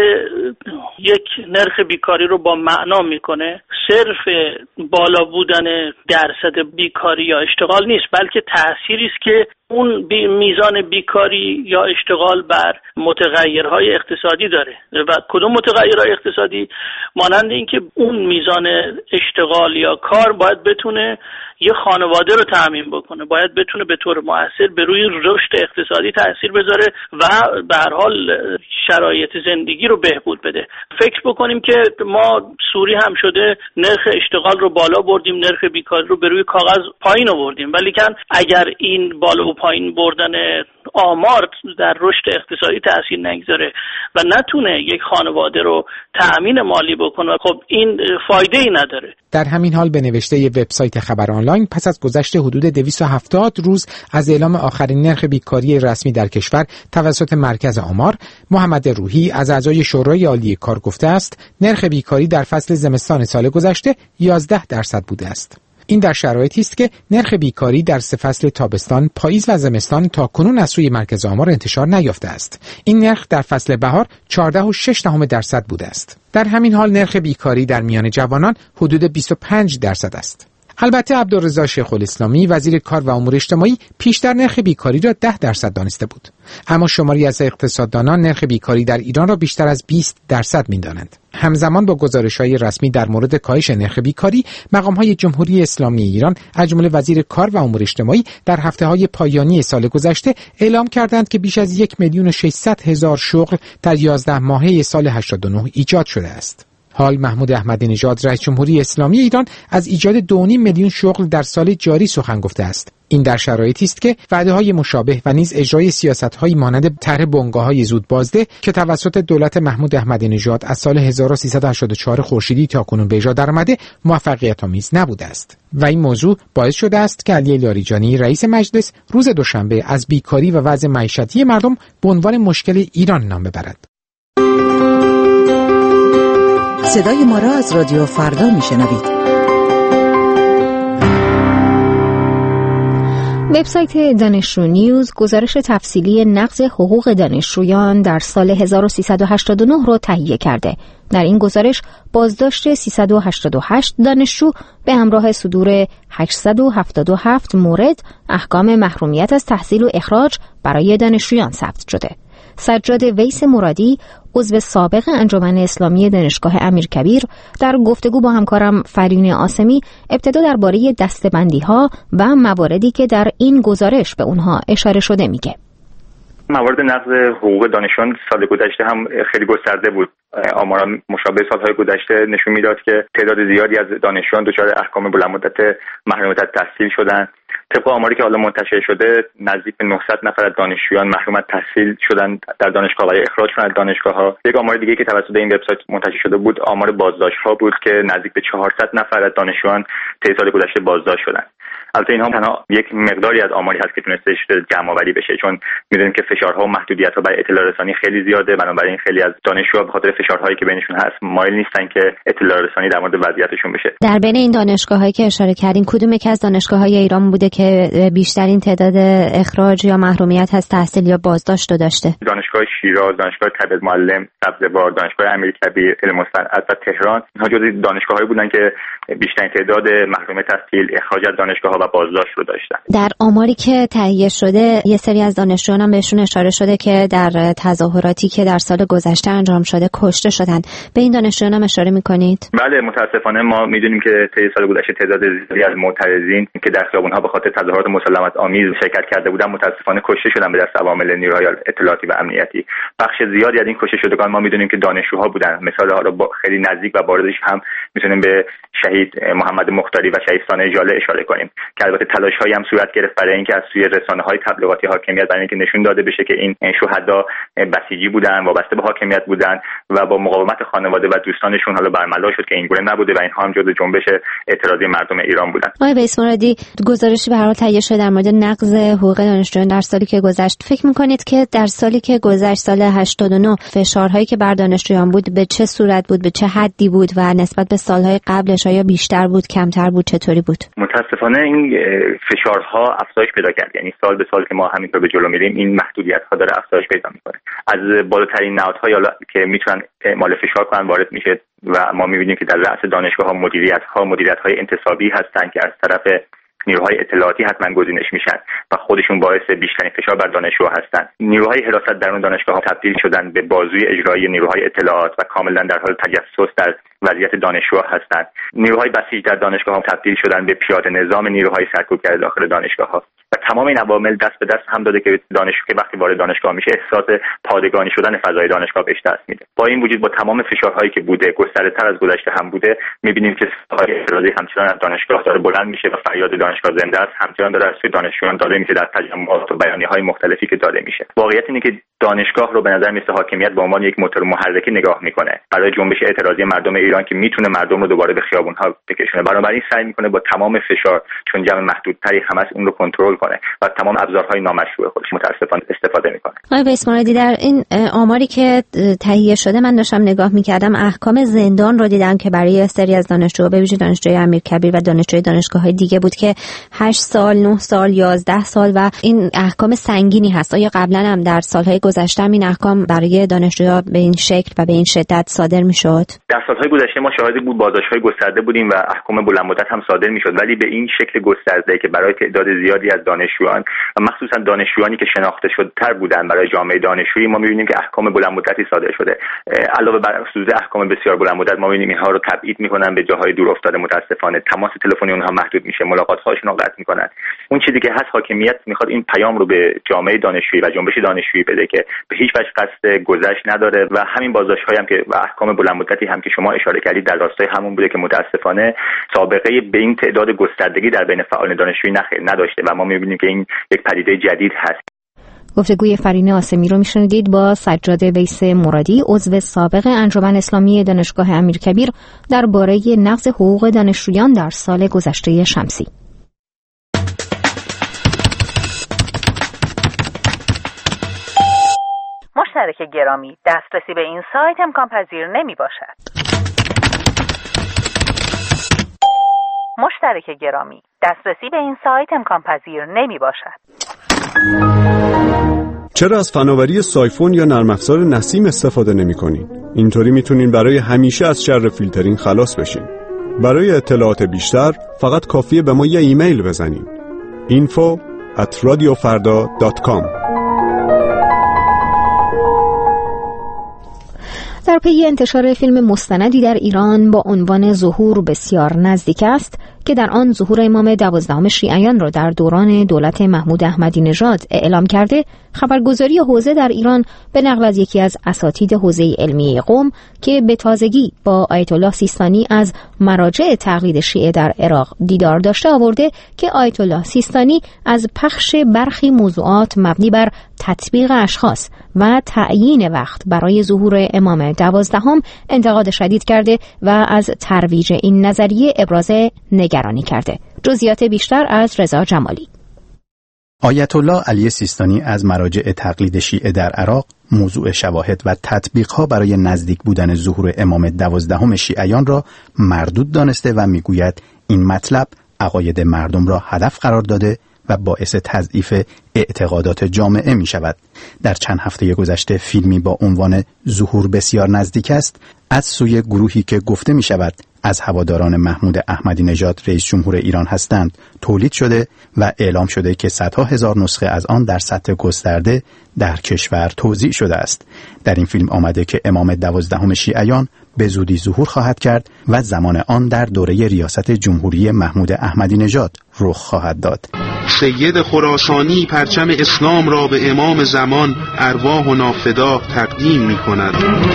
یک نرخ بیکاری رو با معنا میکنه صرف بالا بودن درصد بیکاری یا اشتغال نیست، بلکه تأثیری است که اون بی میزان بیکاری یا اشتغال بر متغیرهای اقتصادی داره. و کدوم متغیرهای اقتصادی؟ مانند اینکه اون میزان اشتغال یا کار باید بتونه یه خانواده رو تأمین بکنه، باید بتونه به طور مؤثر به روی رشد اقتصادی تأثیر بذاره و به هر حال شرایط زندگی رو بهبود بده. فکر بکنیم که ما سوری هم شده نرخ اشتغال رو بالا بردیم، نرخ بیکاری رو به روی کاغذ پایین آوردیم، ولی کن اگر این بالا و پایین بردن آمار در رشد اقتصادی تأثیر نگذاره و نتونه یک خانواده رو تأمین مالی بکنه، خب این فایده ای نداره. در همین حال به نوشته ی وبسایت خبر آنلاین پس از گذشت حدود دویست و هفتاد روز از اعلام آخرین نرخ بیکاری رسمی در کشور توسط مرکز آمار، محمد روحی از اعضای شورای عالی کار گفته است نرخ بیکاری در فصل زمستان سال گذشته یازده درصد بوده است. این در شرایطی است که نرخ بیکاری در سه فصل تابستان، پاییز و زمستان تا کنون از سوی مرکز آمار انتشار نیافته است. این نرخ در فصل بهار چهارده و شش دهم درصد بوده است. در همین حال نرخ بیکاری در میان جوانان حدود بیست و پنج درصد است. البته عبدالرضا شیخ الاسلامی وزیر کار و امور اجتماعی پیشتر نرخ بیکاری را ده درصد دانسته بود، اما شماری از اقتصاددانان نرخ بیکاری در ایران را بیشتر از بیست درصد می‌دانند. همزمان با گزارش‌های رسمی در مورد کاهش نرخ بیکاری، مقام‌های جمهوری اسلامی ایران از جمله وزیر کار و امور اجتماعی در هفته‌های پایانی سال گذشته اعلام کردند که بیش از یک میلیون و ششصد هزار شغل در یازده ماهه سال هشتاد و نه ایجاد شده است. حال محمود احمدی نژاد رئیس جمهوری اسلامی ایران از ایجاد دو و نیم میلیون شغل در سال جاری سخن گفته است. این در شرایطی است که وعده‌های مشابه و نیز اجرای سیاست‌هایی مانند طرح بنگاه‌های زود بازده که توسط دولت محمود احمدی نژاد از سال هزار و سیصد و هشتاد و چهار خورشیدی تاکنون به اجرا درآمده موفقیت‌آمیز نبوده است و این موضوع باعث شده است که علی لاریجانی رئیس مجلس روز دوشنبه از بیکاری و وضع معیشتی مردم به عنوان مشکل ایران نام ببرد. صدای ما را از رادیو فردا میشنوید. وبسایت دانشجو نیوز گزارش تفصیلی نقض حقوق دانشجویان در سال هزار و سیصد و هشتاد و نه را تهیه کرده. در این گزارش بازداشت سیصد و هشتاد و هشت دانشجو به همراه صدور هشتصد و هفتاد و هفت مورد احکام محرومیت از تحصیل و اخراج برای دانشجویان ثبت شده. سجاد ویس مرادی عضو سابق انجمن اسلامی دانشگاه امیرکبیر در گفتگو با همکارم فرین آسمی ابتدا درباره دسته‌بندی‌ها و مواردی که در این گزارش به اونها اشاره شده میگه. موارد نقض حقوق دانشجویان سال گذشته هم خیلی گسترده بود. آمار مشابه سالهای گذشته نشون میداد که تعداد زیادی از دانشجویان دچار احکام بلندمدت محرومیت از تحصیل شدند. طبق آماری که حالا منتشر شده نزدیک به نهصد نفر از دانشجویان محروم از تحصیل شدن در دانشگاه و اخراج شدن از دانشگاه‌ها. یک آمار دیگه که توسط این وبسایت منتشر شده بود آمار بازداشت‌ها بود که نزدیک به چهارصد نفر از دانشجویان طی سال گذشته بازداشت شدند. البته اینها تنها یک مقداری از آماری هست که تونسته جمع‌آوری بشه، چون می‌دونیم که فشارها و محدودیت‌ها برای اطلاع رسانی خیلی زیاده، بنابراین خیلی از دانشجوها به خاطر فشارهایی که بینشون هست مایل نیستن که اطلاع رسانی در مورد وضعیتشون بشه. در بین این دانشگاه‌هایی که اشاره کردین کدوم یکی از دانشگاه‌های ایران بوده که بیشترین تعداد اخراج یا محرومیت از تحصیل یا بازداشت داشته؟ دانشگاه شیراز، دانشگاه طبیعت معلم، سبزوار، دانشگاه امیرکبیر، علم و صنعت و تهران اینها جزو دانشگاه‌هایی بودن که بیشترین تعداد محرومیت از تحصیل، اخراج از دانشگاه‌ها و بازداشت رو داشتن. در آماری که تهیه شده یه سری از دانشجویان هم بهشون اشاره شده که در تظاهراتی که در سال گذشته انجام شده کشته شدن. به این دانشجویان هم اشاره می‌کنید؟ بله، متاسفانه ما می‌دونیم که طی سال گذشته تعداد زیادی از معترضین که در خیابون‌ها به خاطر تظاهرات مسالمت آمیز شرکت کرده بودن متاسفانه کشته شدن به دست عوامل نیروهای اطلاعاتی و امنیتی. بخش زیادی از این کشته شدگان ما می‌دونیم که دانشجوها بودن. مثال ها رو خیلی نزدیک و باردش هم می‌تونیم به شهید محمد مختاری و شهید ثانی ژاله اشاره کنیم که البته تلاش‌هایی هم صورت گرفت برای اینکه از سوی رسانه‌های تبلیغاتی حاکمیت برای اینکه نشون داده بشه که این شهدا بسیجی بودن، وابسته به حاکمیت بودن و با مقاومت خانواده و دوستانشون حالا برملا شد که این گونه نبوده و اینها هم جزو جنبش اعتراضی مردم ایران بودن. آقای ویس مرادی، گزارشی به هر حال تهیه شده در مورد نقض حقوق دانشجویان در سالی که گذشت. فکر می‌کنید که در سالی که گذشت سال هشتاد و نه فشارهایی که بر دانشجویان بود به چه صورت بود، به چه حدی بود و نسبت به سالهای قبلش آیا بیشتر بود، کمتر بود، چطوری بود؟ متاسفانه این فشارها افزایش پیدا کرد. یعنی سال به سال که ما همینطور به جلو میریم این محدودیت‌ها داره افزایش پیدا می‌کنه. از بالاترین نهادهای که میتونن اعمال فشار کنن وارد میشه و ما می‌بینیم که در رأس دانشگاه‌ها مدیریت‌ها مدیریت‌های انتصابی هستن که از طرف نیروهای اطلاعاتی حتما گزینش میشن و خودشون باعث بیشترین فشار بر دانشجوها هستن. نیروهای حراست درون دانشگاه‌ها تبدیل شدن به بازوی اجرایی نیروهای اطلاعات و کاملا در حال تجسس در وضعیت دانشجوها هستند. نیروهای بسیج در دانشگاه‌ها تبدیل شدن به پیاده نظام نیروهای سرکوبگر داخل دانشگاه‌ها و تمام این عوامل دست به دست هم داده که دانشجو که وقتی وارد دانشگاه میشه احساس پادگانی شدن فضای دانشگاه بهش دست میده. با این وجود با تمام فشارهایی که بوده گسترده‌تر از گذشته هم بوده می‌بینیم که صدای اعتراضی همچنان از دانشگاه داره بلند میشه و فریاد دانشگاه زنده است، همچنان داره از سوی دانشجویان داده میشه در تجمعات و بیانیه‌های مختلفی که داده میشه. واقعیت اینه که دانشگاه رو به نظر میاد حاکمیت به عنوان یک موتور محرکی نگاه میکنه برای جنبش اعتراضی مردم ایران که میتونه مردم رو دوباره به خیابون‌ها بکشونه. بنابراین سعی میکنه با تمام فشار چون جمع محدودتری هم هست اون رو کنترل کنه و تمام ابزارهای نامشروع خودش متأسفانه استفاده میکنه. آقای ویس مرادی، در این آماری که تهیه شده من داشتم نگاه میکردم احکام زندان رو دیدم که برای سری از دانشجوها به ویژه دانشجوی امیرکبیر و دانشجوی دانشگاه‌های دیگه بود که هشت سال، نه سال، یازده سال و این احکام سنگینی هست. آیا قبلا هم در سالهای گذشته این احکام برای دانشجوها به این شکل و به این شدت صادر میشد؟ در سالهای گذشته ما شاهد بود بازداشت‌های گسترده بودیم و احکام بلند مدت هم صادر میشد، ولی به این شکل گسترده که برای تعداد زیادی از دانشجویان و مخصوصا دانشجویانی که شناخته شده‌تر بودن برای جامعه دانشجویی ما می‌بینیم که احکام بلند مدتی صادر شده. علاوه بر صدور احکام بسیار بلند مدت ما می‌بینیم اینها رو تبعید می‌کنن به جاهای دور افتاده. متأسفانه تماس تلفنی اونها محدود میشه، ملاقات‌هاشون رو قطع می‌کنن. اون چیزی که هست حاکمیت می‌خواد این پیام رو به جامعه دانشجویی و جنبش دانشجویی بده که به هیچ وجه قصد گذشت نداره و همین بازداشت‌هایی هم که و احکام بلند مدتی هم که شما اشاره کردید در راستای همون بوده که متأسفانه سابقه به این تعداد گستردگی در بین فعالان دانشجویی نداشته و ما می‌بینیم که این یک پدیده جدید هست. گفتگوی فرینه آسمی رو میشنیدید با سجاد ویس مرادی، عضو سابق انجمن اسلامی دانشگاه امیرکبیر درباره نقض حقوق دانشجویان در سال گذشته شمسی. مشترک گرامی، دسترسی به این سایت امکان پذیر نمی باشد. مشترک گرامی، دسترسی به این سایت امکان پذیر نمی باشد. چرا از فناوری سایفون یا نرم افزار نسیم استفاده نمی‌کنین؟ اینطوری میتونین برای همیشه از شر فیلترینگ خلاص بشین. برای اطلاعات بیشتر فقط کافیه به ما یه ایمیل بزنین. info at radiofarda dot com. در پی انتشار فیلم مستندی در ایران با عنوان ظهور بسیار نزدیک است که در آن ظهور امام دوازدهم شیعیان را در دوران دولت محمود احمدی نژاد اعلام کرده، خبرگزاری حوزه در ایران به نقل از یکی از اساتید حوزه علمی قم که به تازگی با آیت الله سیستانی از مراجع تقلید شیعه در عراق دیدار داشته آورده که آیت الله سیستانی از پخش برخی موضوعات مبنی بر تطبیق اشخاص و تعیین وقت برای ظهور امام دوازدهم انتقاد شدید کرده و از ترویج این نظریه ابراز نگرانی کرده. جزئیات بیشتر از رضا جمالی. آیت الله علی سیستانی از مراجع تقلید شیعه در عراق موضوع شواهد و تطبیقها برای نزدیک بودن ظهور امام دوازدهم شیعیان را مردود دانسته و میگوید این مطلب عقاید مردم را هدف قرار داده و باعث تضعیف اعتقادات جامعه می شود. در چند هفته گذشته فیلمی با عنوان ظهور بسیار نزدیک است از سوی گروهی که گفته می شود از هواداران محمود احمدی نژاد رئیس جمهور ایران هستند تولید شده و اعلام شده که صدها هزار نسخه از آن در سطح گسترده در کشور توزیع شده است. در این فیلم آمده که امام دوازدهم شیعیان به زودی ظهور خواهد کرد و زمان آن در دوره ریاست جمهوری محمود احمدی نژاد رخ خواهد داد. سید خراسانی پرچم اسلام را به امام زمان ارواح و نافدا تقدیم می کند.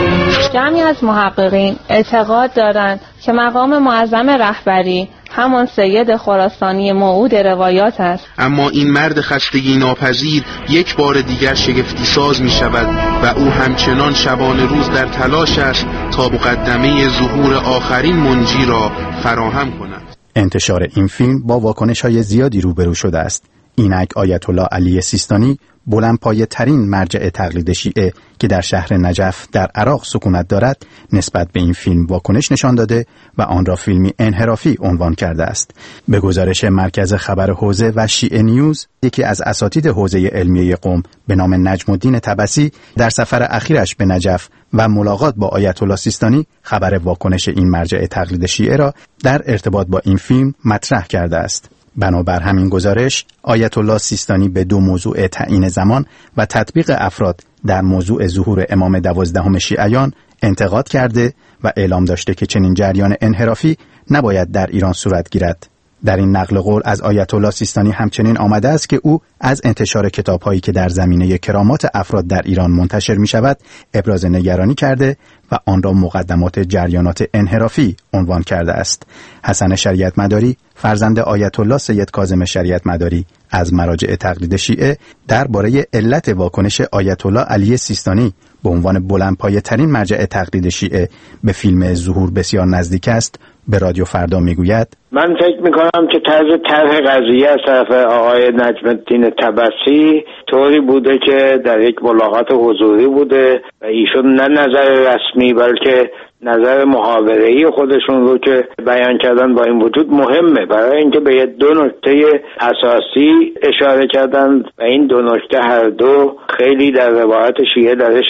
جمعی از محققین اعتقاد دارند که مقام معظم رهبری همان سید خراسانی موعود روایات است. اما این مرد خستگی ناپذیر یک بار دیگر شگفتی ساز می شود و او همچنان شبانه روز در تلاش است تا مقدمه ظهور آخرین منجی را فراهم کند. انتشار این فیلم با واکنش‌های زیادی روبرو شده است. اینک آیت الله علی سیستانی بلندپایه ترین مرجع تقلید شیعه که در شهر نجف در عراق سکونت دارد نسبت به این فیلم واکنش نشان داده و آن را فیلمی انحرافی عنوان کرده است. به گزارش مرکز خبر حوزه و شیعه نیوز، یکی از اساتید حوزه علمیه قم به نام نجم الدین طبسی در سفر اخیرش به نجف و ملاقات با آیت الله سیستانی خبر واکنش این مرجع تقلید شیعه را در ارتباط با این فیلم مطرح کرده است. بنابر همین گزارش آیت الله سیستانی به دو موضوع تعیین زمان و تطبیق افراد در موضوع ظهور امام دوازدهم شیعیان انتقاد کرده و اعلام داشته که چنین جریان انحرافی نباید در ایران صورت گیرد. در این نقل قول از آیت الله سیستانی همچنین آمده است که او از انتشار کتاب‌هایی که در زمینه کرامات افراد در ایران منتشر می‌شود ابراز نگرانی کرده و آن را مقدمات جریانات انحرافی عنوان کرده است. حسن شریعت مداری فرزند آیت الله سید کاظم شریعت مداری از مراجع تقلید شیعه درباره علت واکنش آیت الله علی سیستانی به عنوان بلندپایه ترین مرجع تقلید شیعه به فیلم ظهور بسیار نزدیک است به رادیو فردا میگوید: من فکر میکنم که طرز طرح قضیه از طرف آقای نجم الدین طبسی طوری بوده که در یک ملاقات حضوری بوده و ایشون نه نظر رسمی بلکه نظر محاوره‌ای خودشون رو که بیان کردن با این وجود مهمه، برای اینکه به دو نکته اساسی اشاره کردن و این دو نکته هر دو خیلی در روایت شیعه درش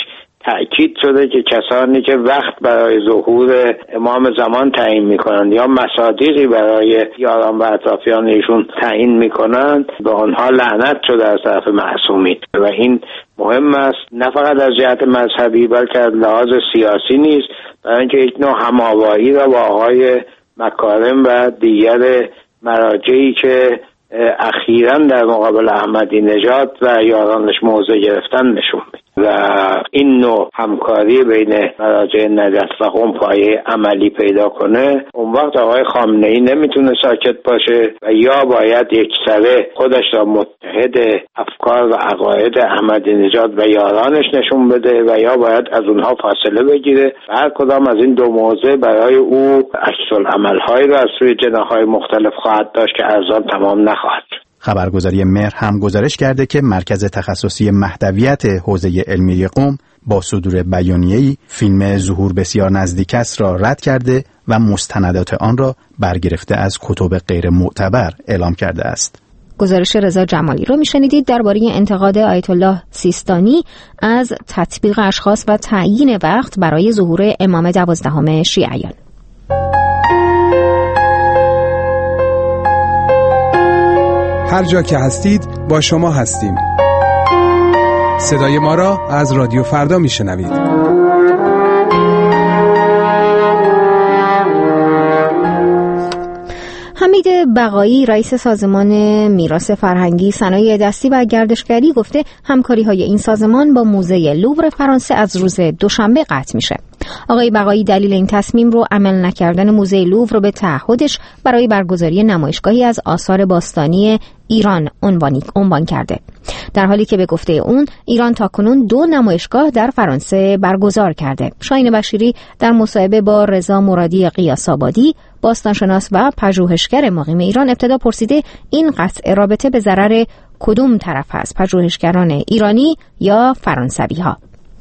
تأکید شده که کسانی که وقت برای ظهور امام زمان تعیین میکنند یا مصادیقی برای یاران و اطرافیان ایشون تعیین میکنند به آنها لعنت شده از طرف معصومین و این مهم است نه فقط از جهت مذهبی بلکه از لحاظ سیاسی نیز، برای اینکه یک نوع هماوایی را با آقای مکارم و دیگر مراجعی که اخیراً در مقابل احمدی نژاد و یارانش موضع گرفتن نشون میده و این نوع همکاری بین مراجع نجف و قم پایه عملی پیدا کنه، اون وقت آقای خامنه‌ای نمیتونه ساکت باشه و یا باید یکسره خودش را متحد افکار و عقاید احمدی نژاد و یارانش نشون بده و یا باید از اونها فاصله بگیره و هر کدام از این دو موضع برای او عکس‌العمل‌هایی را از سوی جناح‌های مختلف خواهد داشت که ارزان تمام نخواهد. خبرگزاری مهر هم گزارش کرده که مرکز تخصصی مهدویت حوزه علمی قم با صدور بیانیه‌ای فیلم ظهور بسیار نزدیک است را رد کرده و مستندات آن را برگرفته از کتب غیر معتبر اعلام کرده است. گزارش رضا جمالی رو میشنیدید درباره انتقاد آیت الله سیستانی از تطبیق اشخاص و تعیین وقت برای ظهور امام دوازدهم شیعیان. هر جا که هستید با شما هستیم. صدای ما را از رادیو فردا میشنوید. حمید بقایی رئیس سازمان میراث فرهنگی، صنایع دستی و گردشگری گفته همکاری‌های این سازمان با موزه لوور فرانسه از روز دوشنبه قطع میشه. آقای بقایی دلیل این تصمیم رو عمل نکردن موزه لوور به تعهدش برای برگزاری نمایشگاهی از آثار باستانی ایران عنوان کرده، در حالی که به گفته اون ایران تاکنون دو نمایشگاه در فرانسه برگزار کرده. شاهین بشیری در مصاحبه با رضا مرادی قیاس‌آبادی، باستانشناس و پژوهشگر مقیم ایران، ابتدا پرسیده این قطع رابطه به ضرر کدوم طرف است، پژوهشگران ایرانی یا فرانسوی ها؟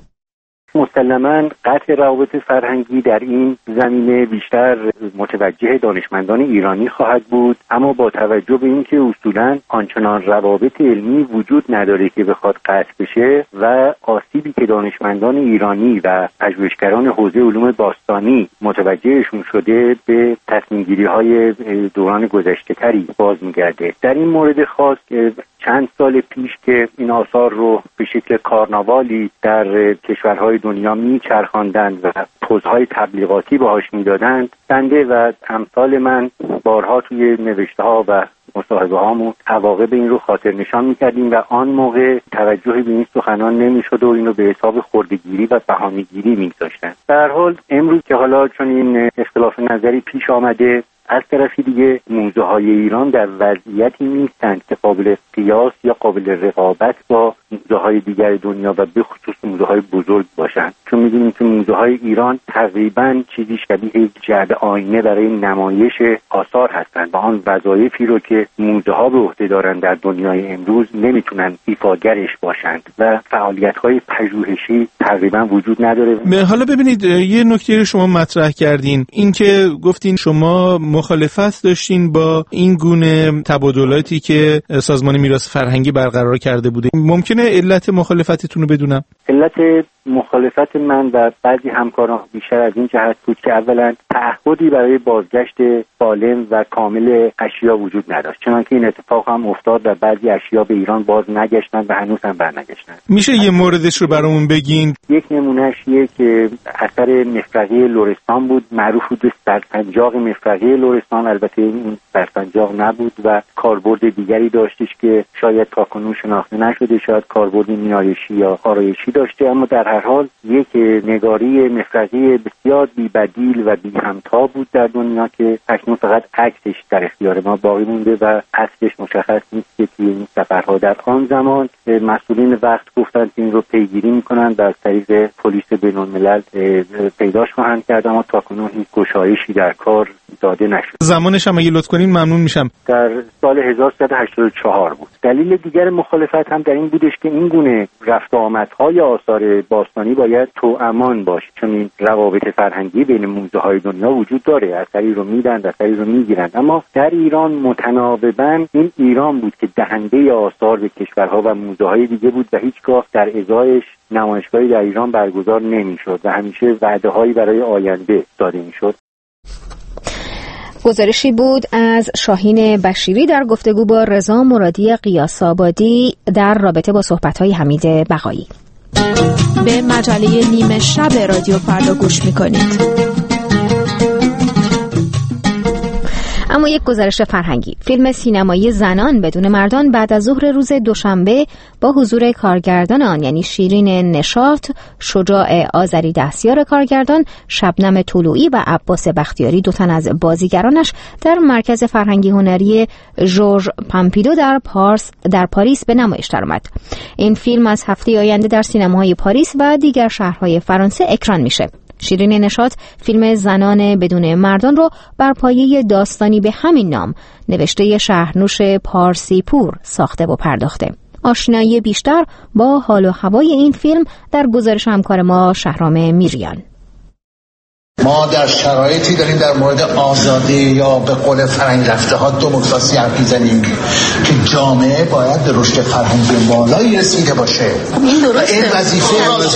مسلماً قطع روابط فرهنگی در این زمینه بیشتر متوجه دانشمندان ایرانی خواهد بود، اما با توجه به اینکه اصولاً آنچنان روابط علمی وجود نداره که بخواد قطع بشه و آسیبی که دانشمندان ایرانی و پژوهشگران حوزه علوم باستانی متوجهشون شده به تصمیم‌گیری‌های دوران گذشته‌تری باز می‌گرده. در این مورد خاص چند سال پیش که این آثار رو به شکل کارناوالی در کشورهای دنیا میچرخاندند و پوزهای تبلیغاتی باهاش میدادند، بنده و امثال من بارها توی نوشته ها و مصاحبه هامون عواقب این رو خاطر نشان میکردیم و آن موقع توجهی به این سخنان نمیشد و این رو به حساب خردگیری و بهانه‌گیری میگذاشتن. در حال امروز که حالا چون این اختلاف نظری پیش آمده، از طرفی دیگه موزه های ایران در وضعیتی نیستند که قابل قیاس یا قابل رقابت با موزه های دیگر دنیا و به خصوص موزه های بزرگ باشند، چون میدونیم که موزه های ایران تقریبا چیزی شبیه جعبه آینه برای نمایش آثار هستند و آن وظایفی رو که موزه ها به عهده دارند در دنیای امروز نمیتونن ایفاگرش باشند و فعالیت های پژوهشی تقریبا وجود نداره. حالا ببینید یه نکته رو شما مطرح کردین، این که گفتین شما مخالفت داشتین با این گونه تبادلاتی که سازمان میراث فرهنگی برقرار کرده بوده. ممکنه علت مخالفتتون رو بدونم؟ علت مخالفت من و بعضی همکاران بیشتر از این جهت بود که اولا تعهدی برای بازگشت سالم و کامل اشیا وجود نداشت، چنانکه این اتفاق هم افتاد و بعضی اشیا به ایران باز نگشتن و هنوز هم برنگشتن. میشه یه موردش رو برامون بگین؟ یک نمونهش یک اثر مفرقی لرستان بود، معروف بود سرسنجاق مفرقی لرستان. البته این سرسنجاق نبود و کاربرد دیگری داشتش که شاید تاکنون شناخته نشده، شاید کاربرد نیایشی یا آرایشی داشته، اما در هر حال یک نگاری مفرقی بسیار بی بدیل و بی همتا بود در دنیا که اکنون فقط عکسش در اختیار ما باقی مونده و اصلش مشخص نیست که توی این سفرها در آن زمان مسئولین وقت گفتن که این رو پیگیری میکنن و از طریق پلیس بین‌الملل پیداش خواهند کرد، اما تاکنون هیچ گشایشی در کار داده نشد. زمانش هم اگه لطف کنین ممنون میشم. در سال هزار و سیصد و هشتاد و چهار بود. دلیل دیگر مخالفت هم در این بودش که این گونه رفت و آمدهای آثار باستانی باید توامان باشه، چون این روابط فرهنگی بین موزه های دنیا وجود داره، اثری رو میدن اثری رو میگیرن، اما در ایران متناوباً این ایران بود که دهنده آثار به کشورها و موزه های دیگه بود و هیچگاه در ازایش نمایشگاهی در ایران برگزار نمیشد و همیشه وعده هایی برای آینده داده میشد. گزارشی بود از شاهین بشیری در گفتگو با رضا مرادی قیاس‌آبادی در رابطه با صحبت‌های حمید بقایی. به مجله نیمه شب رادیو فردا گوش می‌کنید. اما یک گزارش فرهنگی. فیلم سینمایی زنان بدون مردان بعد از ظهر روز دوشنبه با حضور کارگردان آن یعنی شیرین نشاط، شجاع آذری دستیار کارگردان، شبنم طلوعی و عباس بختیاری، دو تن از بازیگرانش، در مرکز فرهنگی هنری ژورژ پامپیدو در پارس در پاریس به نمایش درآمد. این فیلم از هفته آینده در سینماهای پاریس و دیگر شهرهای فرانسه اکران میشه. شیرین نشاط فیلم زنان بدون مردان رو بر پایه داستانی به همین نام نوشته شهرنوش پارسی پور ساخته و پرداخته. آشنایی بیشتر با حال و هوای این فیلم در گزارش همکار ما شهرام میریان. ما در شرایطی داریم در مورد آزادی یا به قول فرنگ رفته ها دموکراسی حرف می‌زنیم که جامعه باید به رشد فرهنگی بالایی رسیده باشه. این درسته. این وظیفه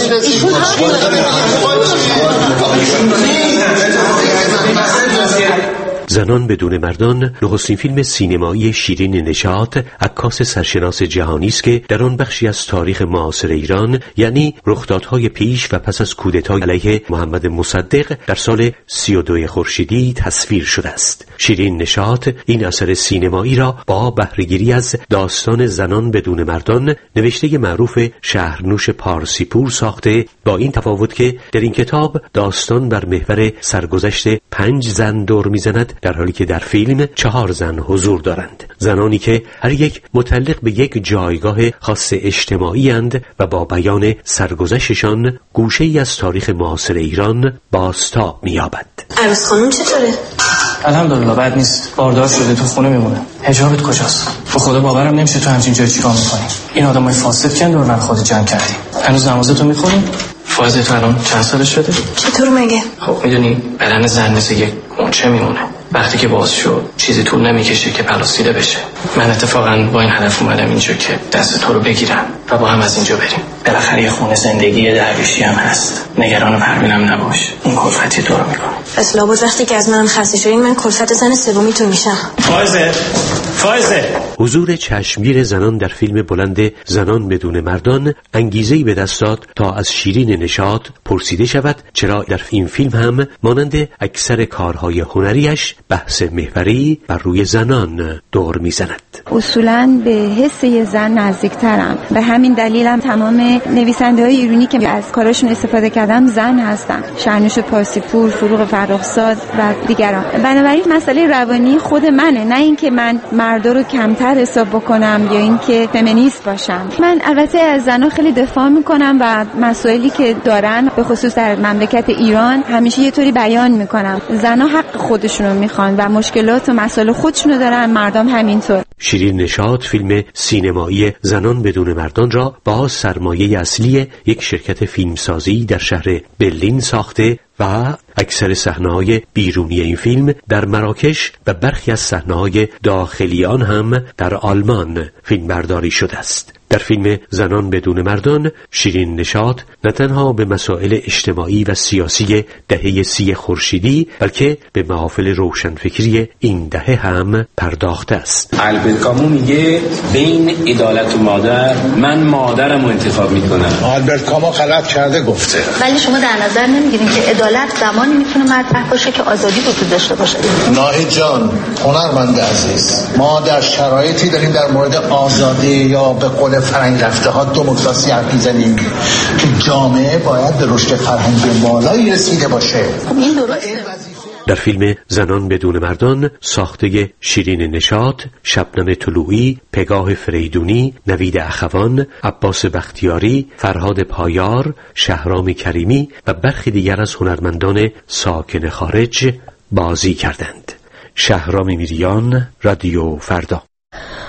زنان بدون مردان نخستین فیلم سینمایی شیرین نشاط، عکاس سرشناس جهانی است که در آن بخشی از تاریخ معاصر ایران یعنی رخدادهای پیش و پس از کودتای علیه محمد مصدق در سال سی و دو خورشیدی تصویر شده است. شیرین نشاط این اثر سینمایی را با بهره‌گیری از داستان زنان بدون مردان نوشته معروف شهرنوش پارسی پور ساخته، با این تفاوت که در این کتاب داستان بر محور سرگذشت پنج زن دور می‌زند، در حالی که در فیلم چهار زن حضور دارند. زنانی که هر یک متعلق به یک جایگاه خاص اجتماعی اند و با بیان سرگذشتشان گوشه‌ای از تاریخ معاصر ایران بازتاب می‌یابد. عروس خانم چطوره؟ الحمدلله بد نیست. باردار شده تو خونه میمونه. حجابت کجاست؟ به خدا باورم نمیشه تو همچین جای چیکار می‌کنی. این آدمای فاسد کن دور من خودت جمع کردی. هنوز نمازتو می‌خونی؟ فایزه تو الان چند سالش شده؟ چطور مگه؟ خب میدونی بدن زن مثل یک مونچه میمونه. وقتی که باز شد چیزی طول نمیکشه که پلاسیده بشه. من اتفاقا با این هدف اومدم اینجا که دست تو رو بگیرم و با هم از اینجا بریم. بالاخره یه خونه زندگی درویشی هم هست. نگران پروینم نباش. اون کلفتی تو رو میکنه. پس لابد وقتی که از منم خسته شدین من کلفت زن سومی تو میشم. فایزه فایزه حضور چشمگیر زنان در فیلم بلند زنان بدون مردان انگیزه‌ای به دست داد تا از شیرین نشاط پرسیده شود چرا در این فیلم هم مانند اکثر کارهای هنریش بحث محوری بر روی زنان دور میزند. اصولاً به حس یه زن نزدیکترم. به همین دلیلم تمام نویسنده‌های ایرانی که از کاراشون استفاده کردم زن هستن. شهرنوش پارسی پور، فروغ فرخزاد و دیگران. بنابراین مسئله روانی خود منه، نه اینکه من مردا رو کمتر حساب بکنم یا اینکه فمینیست باشم. من البته از زن‌ها خیلی دفاع میکنم و مسائلی که دارن به خصوص در مملکت ایران همیشه یه طوری بیان میکنم. زن‌ها حق خودشون رو میخوان و مشکلات و مسائل خودشون رو دارن، مردم همینطور. شیرین نشاط فیلم سینمایی زنان بدون مردان را با سرمایه اصلی یک شرکت فیلمسازی در شهر برلین ساخته و اکثر صحنه‌های بیرونی این فیلم در مراکش و برخی از صحنه‌های داخلی آن هم در آلمان فیلمبرداری شده است. در فیلم زنان بدون مردان شیرین نشاط نه تنها به مسائل اجتماعی و سیاسی دهه سی خورشیدی بلکه به محافل روشنفکری این دهه هم پرداخته است. البرت کامو میگه بین عدالت و مادر من مادرم رو انتخاب میکنم. البرت کامو غلط کرده گفته. ولی شما در نظر نمیگیرین که عدالت زمانی میتونه مطرح باشه که آزادی وجود داشته باشه. ناهید جان، هنرمند عزیز، ما در شرایطی داریم در مورد آزادی یا به قول فرهنگ رفته ها دموکراسی حرف می‌زنیم که جامعه باید به رشد فرهنگی بالایی رسیده باشه. خب این درسته. در فیلم زنان بدون مردان ساخته شیرین نشاط، شبنم طلوعی، پگاه فریدونی، نوید اخوان، عباس بختیاری، فرهاد پایار، شهرام کریمی و برخی دیگر از هنرمندان ساکن خارج بازی کردند. شهرام میریان، رادیو فردا.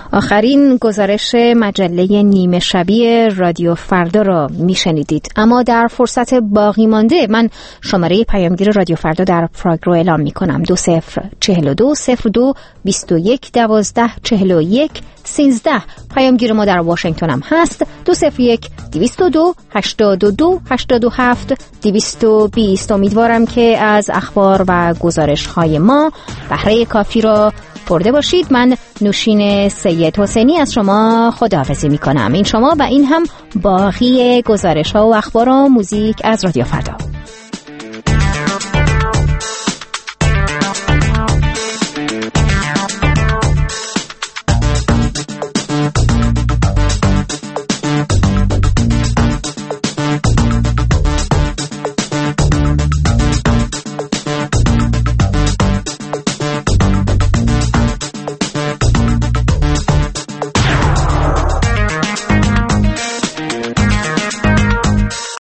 آخرین گزارش مجله نیمه شبی رادیو فردا را میشنیدید. اما در فرصت باقی مانده من شماره پیامگیر رادیو فردا در پراگ رو اعلام میکنم: دو صفر چهل و دو صفر دو بیست و یک دوازده چهل و یک سیزده. پیامگیر ما در واشنگتن هم هست: دو صفر یک دویست و دو هشتاد و دو هشتاد و هفت دویست و بیست. امیدوارم که از اخبار و گزارش های ما بهره کافی را برده باشید. من نوشین سید حسینی از شما خداحافظی می کنم. این شما و این هم باقی گزارش ها و اخبار و موزیک از رادیو فردا.